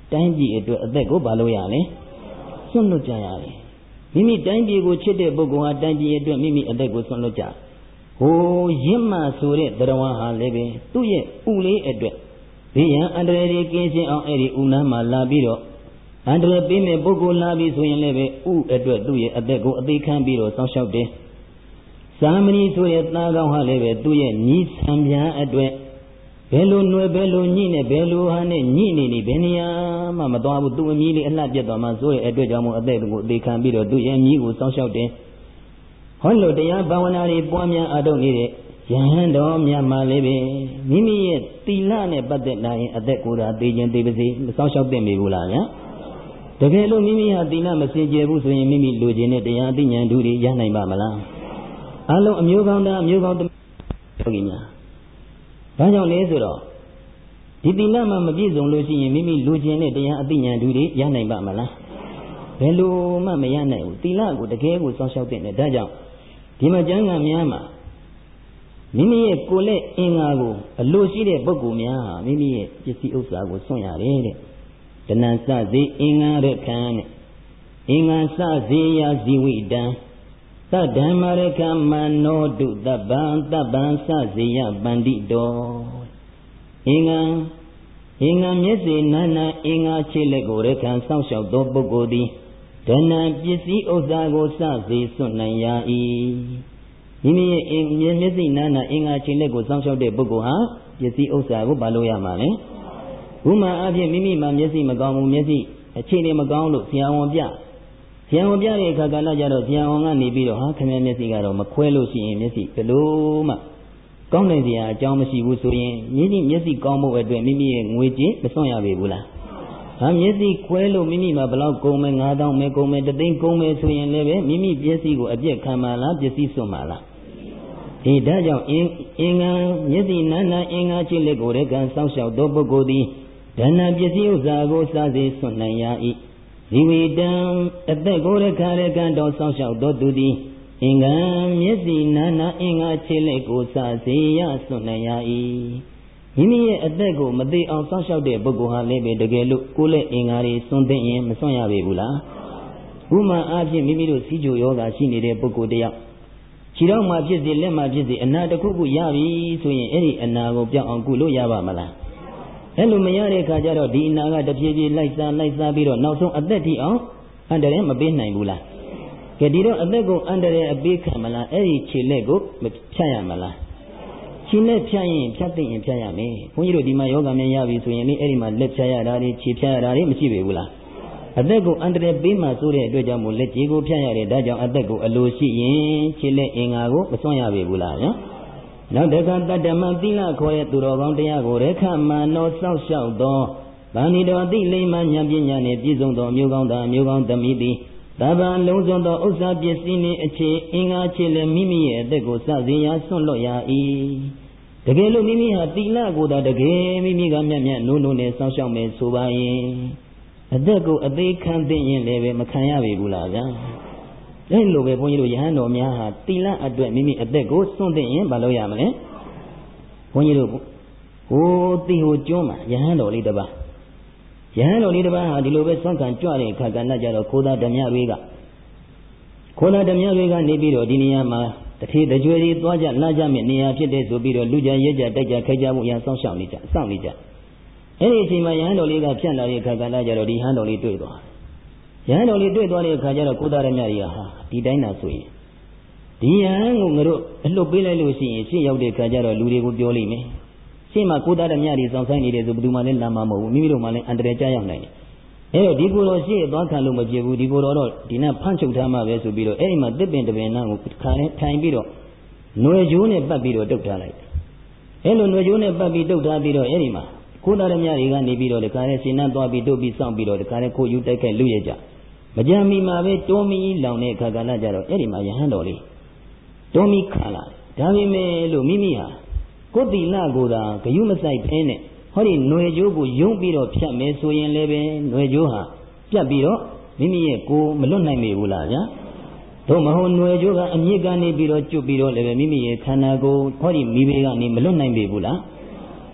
Speaker 2: တိုင်းပြည်အတွက်အသက်ကိုဘာလို့ရလဲစွန့်လွတ်ကြရတယ်မိမိတိုင်းပြည်ကိုချစ်တဲ့ပုဂ္ဂိုလ်ဟာတိုင်းပြည်အတွက်မိမိအသက်ကိုစွန့်လွတ်ကြဟိုရင့်မှဆိုတဲ့တရားဝါဟာလည်းပဲသူ့ရဲ့ဥလေးအတွက်ဘေးရန်အန္တရာယ်တွေကင်းရှင်းအောင်အဲ့ဒီဥနာမှာလာပြီးတော့အန္တရာယ်ပေးမဲ့ပုဂ္ဂိုလ်လာပြီးဆိုရင်လည်းပဲဥအတွက်သူ့ရဲ့အသက်ကိုအသေးခံပြီးတော့စောင့်ရှောက်တယ်သာမဏေဆိုတဲ့သားကောင်းဟာလည်းပဲသူ့ရဲ့ညီဆံပြားအတွက်ဘယ်လိုຫນွယ်ဘယ်လိုညှိနဲ့ဘယ်လိုဟာနဲ့ညှိနေနေဘယ်နေရာမှမသွားဘူးသူ့အမီးလေးအလှပြတ်သွားမှဆိုတဲ့အတွက်ကြောင့်မို့အသက်ကိုအသေးခံပြီးတော့သူ့ရဲ့ညီကိုစောင့်ရှောက်တယ်ဟောလို့တရားဘာဝနာတွေပွားများအားထုတ်နေတဲ့ယဟန်တော်မြတ်မှလည်းပဲမိမိရဲ့သီလနဲ့ပတ်သက်လာရင်အသက်ကိုယ်သာသိခြင်းသိပါစေမစောင့်ရှောက်သင့်ပြီဘူးလားဗျာတကယ်လို့မိမိဟာသီလမစင်ကြယ်ဘူးဆိုရင်မိမိလိုချင်တဲ့တရားအသိဉာဏ်ဓုတွေရနိုင်ပါမလားအလုံးအမျိုးကောင်းသားအမျိုးကောင်းတယောဂီများဘာကြောင့်လဲဆိုတော့ဒီသီလမှမပြည့်စုံလို့ရှိရင်မိမိလိုချင်တဲ့တရားအသိဉာဏ်ဓုတွေရနိုင်ပါမလားဘယ်လိုမှမရနိုင်ဘူးသီလကိုတကယ်ကိုစောင့်ရှောက်တဲ့နဲ့ဒါကြောင့်ဒီမှာကျမ်းဂန်များမှာမိမိရဲ့ကိုယ်လက်အင်္ဂါကိုအလိုရှိတဲ့ပုဂ္ဂိုလ်များဟာမိမိရဲ့ပစ္စည်းဥစ္စာကိုစွန့်ရတယ်တဲ့တဏ္ဍစစေအင်္ဂါရခံတဲ့အင်္ဂါစစေယဇီဝိတံသတ္ဓမ္မရကမနောတုတပ္ပံတပ္ပံစစေယပန္တိတောအင်္ဂါအင်္ဂါမျက်စေနာနာအင်္ဂါခြေလက်ကိုရခံစောင့်ရှောက်သောပုဂ္ဂိုလ်သည်ဒဏ္ဍပစ္စည်းဥစ္စာကိုစစေစွန့်နိုင်ရ၏မိမိရဲ့မျက်စိနာနာအင်္ဂါခြေလက်ကိုစောင့်ရှောက်တဲ့ပုဂ္ဂိုလ်ဟာပစ္စည်းဥစ္စာကိုဘာလို့ရမှာလဲဥမာအဖြစ်မိမိမှာမျက်စိမကောင်းဘူးမျက်စိအခြေအနေမကောင်းလို့ဆရာဝန်ပြဆရာဝန်ပြတဲ့အခါကလည်းကြတော့ဆရာဝန်ကနေပြီးတော့ဟာခင်ဗျမျက်စိကတော့မခွဲလို့ရှိရင်မျက်စိဘယ်လိုမှကောင်းနိုင်စရာအကြောင်းမရှိဘူးဆိုရင်မိမိမျက်စိကောင်းဖို့အတွက်မိမိရဲ့ငွေကြေးမစွန့်ရပေဘူးလားဟာမျက်စိခွဲလို့မိမိမှာဘလောက်ကုန်မယ်ငါးသောင်းမယ်ကုန်မယ်တသိန်းကုန်မယ်ဆိုရင်လည်းပဲမိမိမျက်စိကိုအပြည့်ခံပါလားပစ္စည်းစွန့်ပါလားဒီဒါကြောင့်အင်အင်္ဂါမျက်စိနာနာအင်္ဂါခြေလက်ကိုရကံစောင့်ရှောက်သောပုဂ္ဂိုလ်သည်ဒါနပစ္စည်းဥစ္စာကိုစားစေစွန့်နိုင်ရ၏ဇီဝိတံအသက်ကိုရခါရကံတော်စောင့်ရှောက်သောသူသည်အင်္ဂါမျက်စိနာနာအင်္ဂါခြေလက်ကိုစားစေရစွန့်နိုင်ရ၏မိမိရဲ့အသက်ကိုမသိအောင်စောင့်ရှောက်တဲ့ပုဂ္ဂိုလ်ဟာလည်းပဲတကယ်လို့ကိုယ်လက်အင်္ဂါတွေစွန့်သိရင်မစွန့်ရပေဘူးလားဥမာအားဖြင့်မိမိတို့စီးကြိုယောဂရှိနေတဲ့ပုဂ္ဂိုလ်တယောက်ခြေထောက်မှာဖြစ်စေလက်မှာဖြစ်စေအနာတစ်ခုခုရပြီဆိုရင်အဲ့ဒီအနာကိုပြောင်းအောင်ကုလို့ရပါမလားအဲ့လိုမရတဲ့အခါကျတော့ဒီအနာကတဖြည်းဖြည်းလိုက်စားလိုက်စားပြီးတော့နောက်ဆုံးအသက်ထိအောင်အန္တရာယ်မပေးနိုင်ဘူးလားကဲဒီတော့အသက်ကိုအန္တရာယ်အပေးခံမလားအဲ့ဒီခြေလက်ကိုမဖြတ်ရမလားခြေလက်ဖြတ်ရင်ဖြတ်သိရင်ဖြတ်ရမယ်ဘုန်းကြီးတို့ဒီမှာယောဂမြန်ရပြီဆိုရင်လေအဲ့ဒီမှာလက်ဖြတ်ရတာတွေခြေဖြတ်ရတာတွေမရှိပေဘူးလားအသက်ကိုအန္တရာယ်ပေးမှဆိုတဲ့အတွက်ကြောင့်မို့လက်ကြီးကိုဖြတ်ရတယ်ဒါကြောင့်အသက်ကိုအလိုရှိရင်ခြေလက်အင်္ဂါကိုမစွန့်ရပေဘူးလားနော်နောက်တခါတတ္တမသီလခေါ်တဲ့သူတော်ကောင်းတရားကိုရခမန္နောစောင့်ရှောက်သောဗာဏိတော်သိလိမ္မာဉာဏ်ပညာနှင့်ပြည့်စုံသောမျိုးကောင်းသားမျိုးကောင်းသမီးသည်တပ္ပံလုံးစုံသောဥစ္စာပစ္စည်းနှင့်အခြေအင်္ဂါခြေလက်မိမိရဲ့အသက်ကိုစစေရာစွန့်လွတ်ရ၏တကယ်လို့မိမိဟာသီလကိုသာတကယ်မိမိကမြတ်မြတ်နိုးနိုးနဲ့စောင့်ရှောက်မယ်ဆိုပါရင်အသက်ကိုအသေးခံသိရင်လည်းပဲမခံရပေဘူးလားဗျာအဲ့လိုပဲဘုန်းကြီးတို့ယဟန်တော်များဟာသီလအတွက်မိမိအသက်ကိုစွန့်သိရင်မလုပ်ရမလဲဘုန်းကြီးတို့ဟိုတိဟိုကျွန်းမှာယဟန်တော်လေးတစ်ပါးယဟန်တော်လေးတစ်ပါးဟာဒီလိုပဲစွန့်ခံကြွတဲ့အခါကဏ္ဍကြတော့ခိုးသားဓမြတွေကခိုးသားဓမြတွေကနေပြီးတော့ဒီနေရာမှာတထေတကြွယ်တွေသွားကြလာကြမယ့်နေရာဖြစ်တဲ့ဆိုပြီးတော့လူကြရဲကြတိုက်ကြခိုက်ကြမှုအရင်စောင့်ရှောက်နေကြစောင့်နေကြအဲ့ဒီအချိန်မှာယဟန်တော်လေးကဖြန့်လာတဲ့အခါကဏ္ဍကြတော့ဒီဟန်တော်လေးတွေ့သွားယဟန်တော်လေးတွေ့သွားတဲ့အခါကျတော့ကိုသားရမြတွေကဟာဒီတိုင်းသာဆိုရင်ဒီယဟန်ကိုငါတို့အလှုပ်ပေးလိုက်လို့ရှိရင်ရှေ့ရောက်တဲ့အခါကျတော့လူတွေကိုပြောလိမ့်မယ်ရှေ့မှာကိုသားရမြတွေစောင့်ဆိုင်နေတယ်ဆိုဘယ်သူမှလည်းလာမှာမဟုတ်ဘူးမိမိတို့မှလည်းအန္တရာယ်ကြားရောက်နိုင်တယ်အဲ့တော့ဒီကိုယ်တော်ရှေ့သွားခံလို့မဖြစ်ဘူးဒီကိုယ်တော်တော့ဒီနဲ့ဖမ်းချုပ်ထားမှပဲဆိုပြီးတော့အဲ့ဒီမှာတစ်ပင်တစ်ပင်နားကိုခါနဲ့ထိုင်ပြီးတော့ຫນွေကျိုးနဲ့ပတ်ပြီးတော့တုတ်ထားလိုက်အဲ့လိုຫນွေကျိုးနဲ့ပတ်ပြီးတုတ်ထားပြီးတော့အဲ့ဒီမှာကိုသားရမြတွေကနေပြီးတော့ဒီခါနဲ့ရှင်နာသွားပြီးတုတ်ပြီးစောင့်ပြီးတော့ဒီခါနဲ့ကိုယူတိုက်ခိုက်လူရကြမကြမ်းမီမှာပဲတောမီလောင်တဲ့အခါကလည်းကြတော့အဲ့ဒီမှာယဟန်တော်လေးတောမီခါလာဒါပေမဲ့လို့မိမိဟာကိုယ်တိလကိုသာဂယုမဆိုင်ဖဲနဲ့ဟောဒီຫນွေကျိုးကိုယုံပြီးတော့ဖြတ်မယ်ဆိုရင်လည်းပဲຫນွေကျိုးဟာပြတ်ပြီးတော့မိမိရဲ့ကိုယ်မလွတ်နိုင်ပေဘူးလားဗျာတို့မဟုတ်ຫນွေကျိုးကအမြင့်ကနေပြီးတော့ကျွတ်ပြီးတော့လည်းပဲမိမိရဲ့ခန္ဓာကိုယ်ဟောဒီမိဘေကနေမလွတ်နိုင်ပေဘူးလား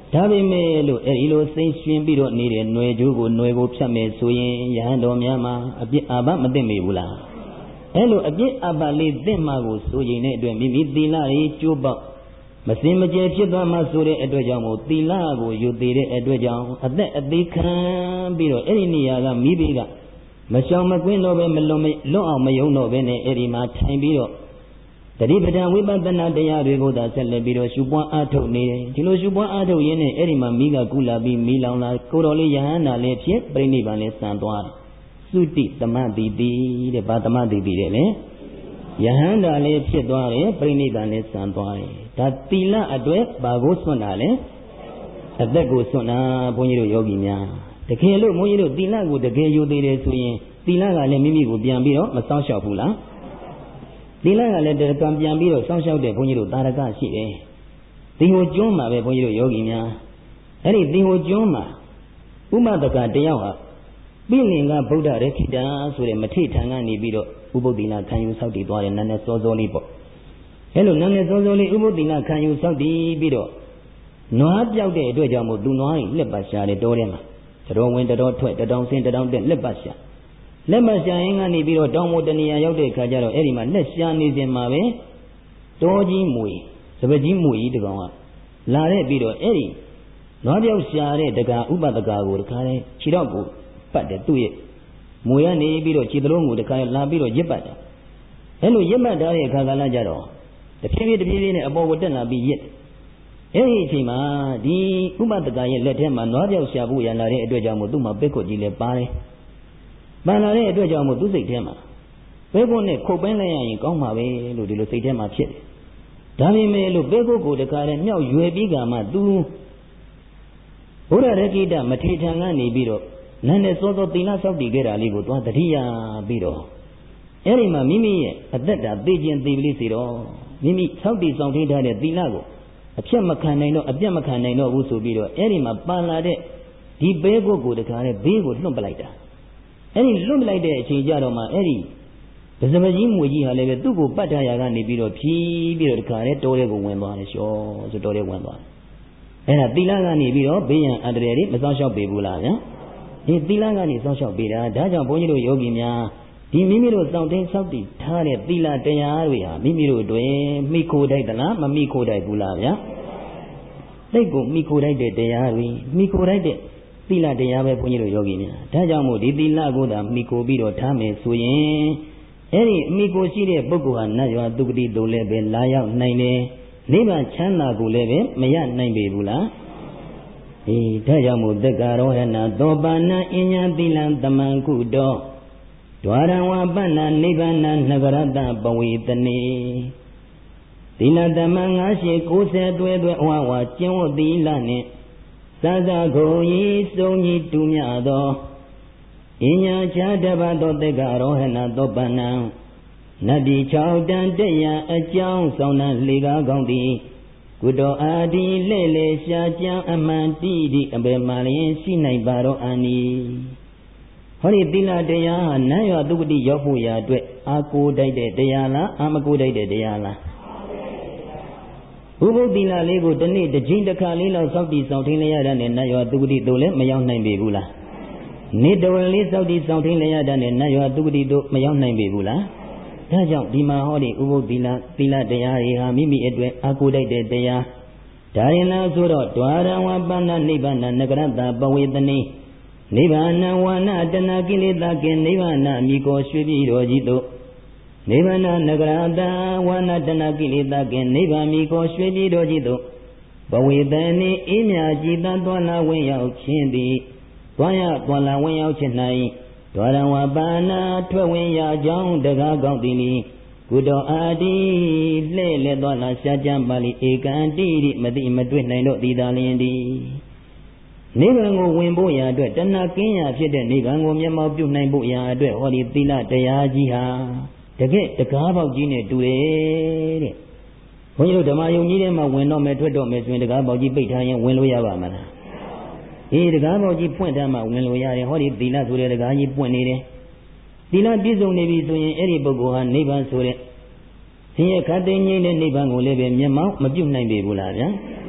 Speaker 2: ဒါပေမဲ့လို့အဲဒီလိုစိတ်ရှင်ပြီးတော့နေတဲ့ຫນွယ်ကျိုးကိုຫນွယ်ကိုဖြတ်မယ်ဆိုရင်ယဟန်တော်များမှာအပြစ်အာဘမသိမိဘူးလားအဲလိုအပြစ်အာဘလေးသိမှကိုဆိုရင်တဲ့အတွက်မိမိသီလရေးကျိုးပေါက်မစင်မကြယ်ဖြစ်သွားမှဆိုတဲ့အတွက်ကြောင့်မို့သီလကိုယူသေးတဲ့အတွက်ကြောင့်အသက်အသေးခံပြီးတော့အဲ့ဒီနေရာကမိဘကမရှောင်မကွင်းတော့ပဲမလွန်မလွတ်အောင်မယုံတော့ပဲနဲ့အဲ့ဒီမှာထိုင်ပြီးတော့တတိပဒံဝိပဿနာတရားတွေကိုသာဆက်လက်ပြီးတော့ရှုပွားအားထုတ်နေတယ်ဒီလိုရှုပွားအားထုတ်ရင်းနဲ့အဲ့ဒီမှာမိကကုလာပြီးမိလောင်လာကိုတော်လေးယဟန္တာလေးဖြစ်ပြိဋိဘံလေးစံသွားတယ်သုတိသမတိတိတဲ့ဗာသမတိတိတဲ့လေယဟန္တာလေးဖြစ်သွားတယ်ပြိဋိဘံလေးစံသွားတယ်ဒါသီလအတွက်ဘာကိုစွန့်တာလဲအသက်ကိုစွန့်တာဘုန်းကြီးတို့ယောဂီများတကယ်လို့ဘုန်းကြီးတို့သီလကိုတကယ်ယူသေးတယ်ဆိုရင်သီလကလည်းမိမိကိုပြန်ပြီးတော့မစောင့်ရှောက်ဘူးလားသီလကလည်းတကံပြန်ပြီးတော့စောင့်ရှောက်တဲ့ဘုန်းကြီးတို့တာရကရှိတယ်သင်္ဟိုကျွန်းမှာပဲဘုန်းကြီးတို့ယောဂီများအဲ့ဒီသင်္ဟိုကျွန်းမှာဥမတကတယောက်ဟာပိလင်ကဗုဒ္ဓရေခိတာဆိုတဲ့မထိထံကနေပြီးတော့ဥပုသ္တိလခံယူဆောက်တည်သွားတဲ့နန်းနဲ့စောစောလေးပေါ့အဲလိုနန်းနဲ့စောစောလေးဥပုသ္တိလခံယူဆောက်တည်ပြီးတော့နွားပြောက်တဲ့အတွက်ကြောင့်မို့သူနွားကြီးလက်ပတ်ရှာတယ်တောထဲမှာတတော်ဝင်တတော်ထွက်တတောင်ဆင်းတတောင်တက်လက်ပတ်ရှာလက်ပတ်ရှာရင်ကနေပြီးတော့တောင်မို့တနေရာရောက်တဲ့အခါကျတော့အဲ့ဒီမှာလက်ရှာနေစဉ်မှာပဲတောကြီးမွေစပကြီးမွေကြီးတကောင်ကလာတဲ့ပြီးတော့အဲ့ဒီနွားပြောက်ရှာတဲ့တကာဥပဒကာကိုတခါလဲခြေတော့ကိုပတ်တယ်သူ့ရဲ့မွေကနေပြီးတော့ခြေသလုံးကိုတခါလာပြီးတော့ရစ်ပတ်တယ်အဲ့လိုရစ်ပတ်ထားတဲ့အခါကလည်းကြတော့တဖြည်းဖြည်းတဖြည်းဖြည်းနဲ့အပေါ်ကိုတက်လာပြီးရစ်အဲ့ဒီအချိန်မှာဒီဥပဒကာရဲ့လက်ထဲမှာနွားပြောက်ရှာဖို့ရလာတဲ့အတွက်ကြောင့်မို့သူ့မှာပဲ့ခွတ်ကြီးလည်းပါတယ်ပန်လာတဲ့အတွက်ကြောင့်မို့သူ့စိတ်ထဲမှာပဲ့ခွတ်နဲ့ခုတ်ပင်းလိုက်ရရင်ကောင်းမှာပဲလို့ဒီလိုစိတ်ထဲမှာဖြစ်တယ်ဒါပေမဲ့လို့ပဲ့ခွတ်ကိုတခါနဲ့မြောက်ရွယ်ပြီးကမှသူဘုရားရကိတမထေထံကနေပြီးတော့နန်းနဲ့စောစောသီလဆောက်တည်ခဲ့တာလေးကိုသွားတတိယပြီးတော့အဲ့ဒီမှာမိမိရဲ့အသက်တာသိခြင်းသိပလိစီတော့မိမိဆောက်တည်ဆောင်ထိထားတဲ့သီလကိုအဖြတ်မခံနိုင်တော့အပြတ်မခံနိုင်တော့ဘူးဆိုပြီးတော့အဲ့ဒီမှာပန်လာတဲ့ဒီဘဲကုတ်ကိုတခါနဲ့ဘေးကိုလွှတ်ပလိုက်တာအဲ့ဒီလွှတ်ပလိုက်တဲ့အချိန်ကြတော့မှအဲ့ဒီဒဇမကြီးမွေကြီးဟာလည်းပဲသူ့ကိုပတ်ထားရာကနေပြီးတော့ဖြီးပြီးတော့တခါနဲ့တောထဲကိုဝင်သွားတယ်ရှောဆိုတောထဲဝင်သွားတယ်အဲ့ဒါသီလကနေပြီးတော့ဘေးရန်အန္တရာယ်တွေမစောင့်ရှောက်ပေးဘူးလားဗျာဒီသီလကနေစောင့်ရှောက်ပေးတာဒါကြောင့်ဘုန်းကြီးတို့ယောဂီများဒီမိမိတို့စောင့်တင်းစောင့်တည်ထားတဲ့သီလတရားတွေဟာမိမိတို့တွင်မိခိုးတိုက်သလားမမိခိုးတိုက်ဘူးလားဗျာစိတ်ကိုမိခိုးတိုက်တဲ့တရားတွေမိခိုးတိုက်တဲ့သီလတရားပဲဘုန်းကြီးတို့ယောဂီများဒါကြောင့်မို့ဒီသီလကိုသာမိခိုးပြီးတော့ထားမယ်ဆိုရင်အဲ့ဒီမိခိုးရှိတဲ့ပုဂ္ဂိုလ်ဟာနတ်ရွာသူဂတိတို့လည်းပဲလာရောက်နိုင်တယ်နိဗ္ဗာန်ချမ်းသာကိုလည်းပဲမရနိုင်ပေဘူးလားအေးဒါကြောင့်မို့တက္ကရောဟနာသောပါဏအញ្ញသီလံတမံကုတောဒွါရဝပဏနိဗ္ဗာနနဂရတပဝေတနေသီလတမံငါးရှိကိုယ်ဆယ်တွဲတွဲဝါဝါကျင့်ဝတ်သီလနှင့်သာသာကိုဤစုံကြီးတူမြသောအញ្ញချာတပတ်သောတက္ကရောဟနာသောပါဏနတ္တိ၆တန်တယအကြောင်းဆောင်နှံလေကားကောင်းသည်ကုတောအာဒီလေလေရှားကြံအမှန်တိတိအပေမှလျင်ရှိနိုင်ပါတော့အနိဟောဒီသီလတရားဟာနတ်ရွာသူဂတိရောက်ဖို့ရာအတွက်အာကိုတိုက်တဲ့တရားလားအာမကိုတိုက်တဲ့တရားလားဘုဘုသီလလေးကိုတစ်နေ့တစ်ချိန်တစ်ခါလေးလောက်စောင့်တည်ဆောင်ထင်းလိုက်ရတဲ့နတ်ရွာသူဂတိတို့လည်းမရောက်နိုင်ပေဘူးလားနေ့တော်လေးစောင့်တည်ဆောင်ထင်းလိုက်ရတဲ့နတ်ရွာသူဂတိတို့မရောက်နိုင်ပေဘူးလားဒါကြောင့်ဒီမှာဟောဒီဥပုသ္တိလသီလတရားတွေဟာမိမိအတွက်အာကိုတိုက်တဲ့တရားဒါရင်လားဆိုတော့ဒွါရဝပဏနိဗ္ဗာန်နဂရတပဝေတနိနိဗ္ဗာန်ဝါနတဏကိလေသာကင်နိဗ္ဗာန်အမိကိုရွှေပြည်တော်ကြီးတို့နိဗ္ဗာန်နဂရတဝါနတဏကိလေသာကင်နိဗ္ဗာန်မိကိုရွှေပြည်တော်ကြီးတို့ပဝေတနိအေးမြကြည်တန်သွားလာဝင်ရောက်ခြင်းသည်သွားရသွားလာဝင်ရောက်ခြင်း၌ဒွါရဝပါဏထွက်ဝင်ရာကြောင်းတကားကောင်းသည်နိကုတောအာတိလှဲ့လက်သွားလာရှားကြံပါလိဧကံတိရိမတိမတွေ့နိုင်တော့သည်သာလျင်သည်နိဗ္ဗာန်ကိုဝင်ဖို့ရာအတွက်တဏှာကင်းရာဖြစ်တဲ့နိဗ္ဗာန်ကိုမျက်မှောက်ပြုနိုင်ဖို့ရာအတွက်ဟောဒီသီလတရားကြီးဟာတကယ့်တကားပေါက်ကြီးနဲ့တူတယ်တဲ့ဘုန်းကြီးတို့ဓမ္မယုံကြီးထဲမှာဝင်တော့မယ်ထွက်တော့မယ်ဆိုရင်တကားပေါက်ကြီးပိတ်ထားရင်ဝင်လို့ရပါမလားအေးတကားပေါက်ကြီးဖွင့်ထားမှဝင်လို့ရတယ်ဟောဒီသီလဆိုတဲ့တကားကြီးပွင့်နေတယ်သီလပြည့်စုံနေပြီဆိုရင်အဲ့ဒီပုဂ္ဂိုလ်ဟာနိဗ္ဗာန်ဆိုတဲ့ဆင်းရဲခတ်သိမ်းခြင်းနဲ့နိဗ္ဗာန်ကိုလည်းပဲမျက်မှောက်မပြုတ်နိုင်ပေဘူးလားဗျာ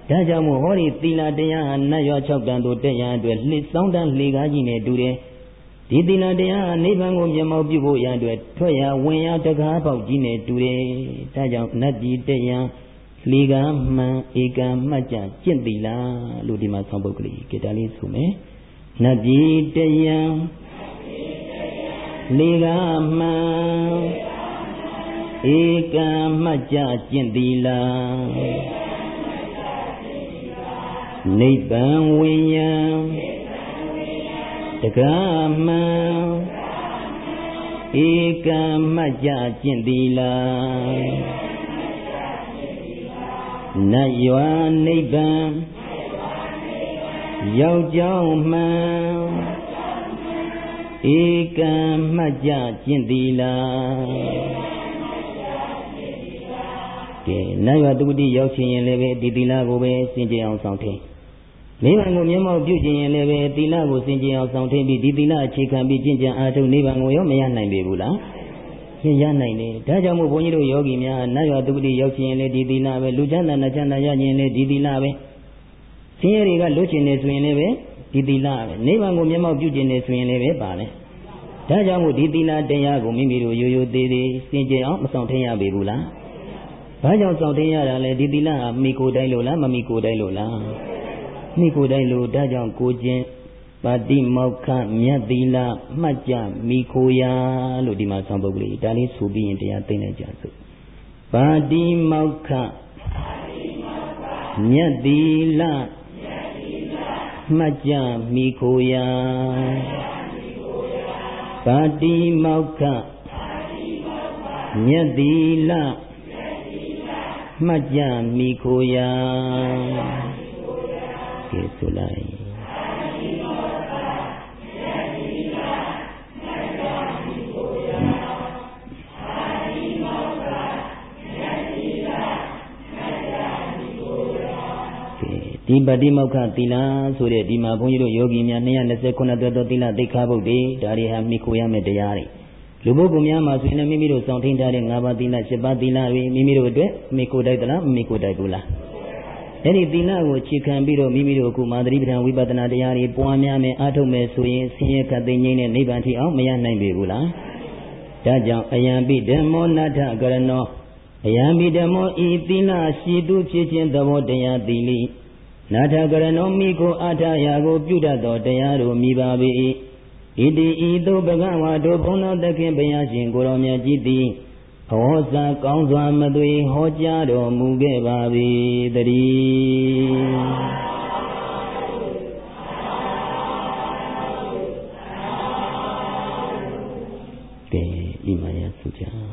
Speaker 2: ဒါကြောင့်မို့ဟောဒီသီလတရားဟာနတ်ရွာ၆တန်တို့တက်ရန်အတွက်လှစ်စောင်းတန်းလှေကားကြီးနဲ့တူတယ်ဒီသီလတရားဟာနိဗ္ဗာန်ကိုမျက်မှောက်ပြုဖို့ရန်အတွက်ထွက်ရဝင်ရတကားပေါက်ကြီးနဲ့တူတယ်ဒါကြောင့်နတ်ပြည်တက်ရန်လှေကားမှန်ဧကံမှတ်ကြကျင့်သီလလို့ဒီမှာဆောင်းပုဒ်ကလေးကြတာလေးဆိုမယ်နတ်ပြည်တက်ရန်လှေကားမှန်ဧကံမှတ်ကြကျင့်သီလနိဗ္ဗာန်ဝိယံတကားမှန်ဧကံမှတ်ကြကျင့်သီလနတ်ရွာနိဗ္ဗာန်ရောက်ကြောင်းမှန်ဧကံမှတ်ကြကျင့်သီလကဲနတ်ရွာတုတိရောက်ခြင်းရင်လည်းပဲဒီသီလကိုပဲစင်ကြယ်အောင်ဆောင်ထင်းနိဗ္ဗာန်ကိုမျက်မှောက်ပြုခြင်းရင်လည်းပဲသီလကိုစင်ကြယ်အောင်ဆောင်ထင်းပြီးဒီသီလအခြေခံပြီးကျင့်ကြံအားထုတ်နိဗ္ဗာန်ကိုရောမရနိုင်ပေဘူးလားရနိုင်တယ်ဒါကြောင့်မို့ဘုန်းကြီးတို့ယောဂီများနတ်ရွာတုတိရောက်ခြင်းရင်လည်းဒီသီလပဲလူချမ်းသာနတ်ချမ်းသာရခြင်းလည်းဒီသီလပဲဆင်းရဲတွေကလွတ်ခြင်းနေဆိုရင်လည်းပဲဒီသီလပဲနိဗ္ဗာန်ကိုမျက်မှောက်ပြုခြင်းနေဆိုရင်လည်းပဲပါလေဒါကြောင့်မို့ဒီသီလတရားကိုမိမိတို့ရိုးရိုးသေးသေးစင်ကြယ်အောင်မဆောင်ထင်းရပေဘူးလားဘာကြောင့်ဆောင်ထင်းရတာလဲဒီသီလဟာမိကိုတိုင်းလို့လားမမိကိုတိုင်းလို့လားမိကိုတိုင်းလို့ဒါကြောင့်ကိုချင်းပါတိမောက္ခမြတ်သီလမှတ်ကြမိခိုရာလို့ဒီမှာဆောင်းပုဒ်ကလေးဒါလေးဆိုပြီးရင်တရားသိနေကြစို့ပါတိမောက္ခမြတ်သီလမှတ်ကြမိခိုရာပါတိမောက္ခမြတ်သီလမှတ်ကြမိခိုရာကဲဆိုလိုက်ဒီပတိမောက္ခသီလဆိုတဲ့ဒီမှာဘုန်းကြီးတို့ယောဂီများ၂၂၉သွဲသောသီလသိက္ခာပုဒ်တွေဒါတွေဟာမိခိုရမယ့်တရားတွေလူပုဂ္ဂိုလ်များမှာဆိုရင်လည်းမိမိတို့စောင့်ထိန်ထားတဲ့၅ပါးသီလ၈ပါးသီလတွေမိမိတို့အတွက်မိခိုတိုက်သလားမမိခိုတိုက်ဘူးလားအဲ့ဒီသီလကိုအခြေခံပြီးတော့မိမိတို့အခုမာသတိပဋ္ဌာန်ဝိပဿနာတရားတွေပွားများမယ်အားထုတ်မယ်ဆိုရင်ဆင်းရဲခတ်သိမ်းခြင်းနဲ့နိဗ္ဗာန်ထိအောင်မရနိုင်ပေဘူးလားဒါကြောင့်အယံပိဓမ္မောနာထကရဏောအယံပိဓမ္မောဤသီလရှိသူဖြစ်ခြင်းသဘောတရားသီလိနာထကရဏောမိကိုအာထရာကိုပြုတတ်သောတရားတို့မိပါပေ၏ဣတိဤသို့ဘဂဝါတို့ဘုန်းတော်သခင်ဘုရားရှင်ကိုယ်တော်မြတ်ကြီးသည်အဝေါ်စာကောင်းစွာမသွေဟောကြားတော်မူခဲ့ပါ၏တည်းကဲဣမယသုကြ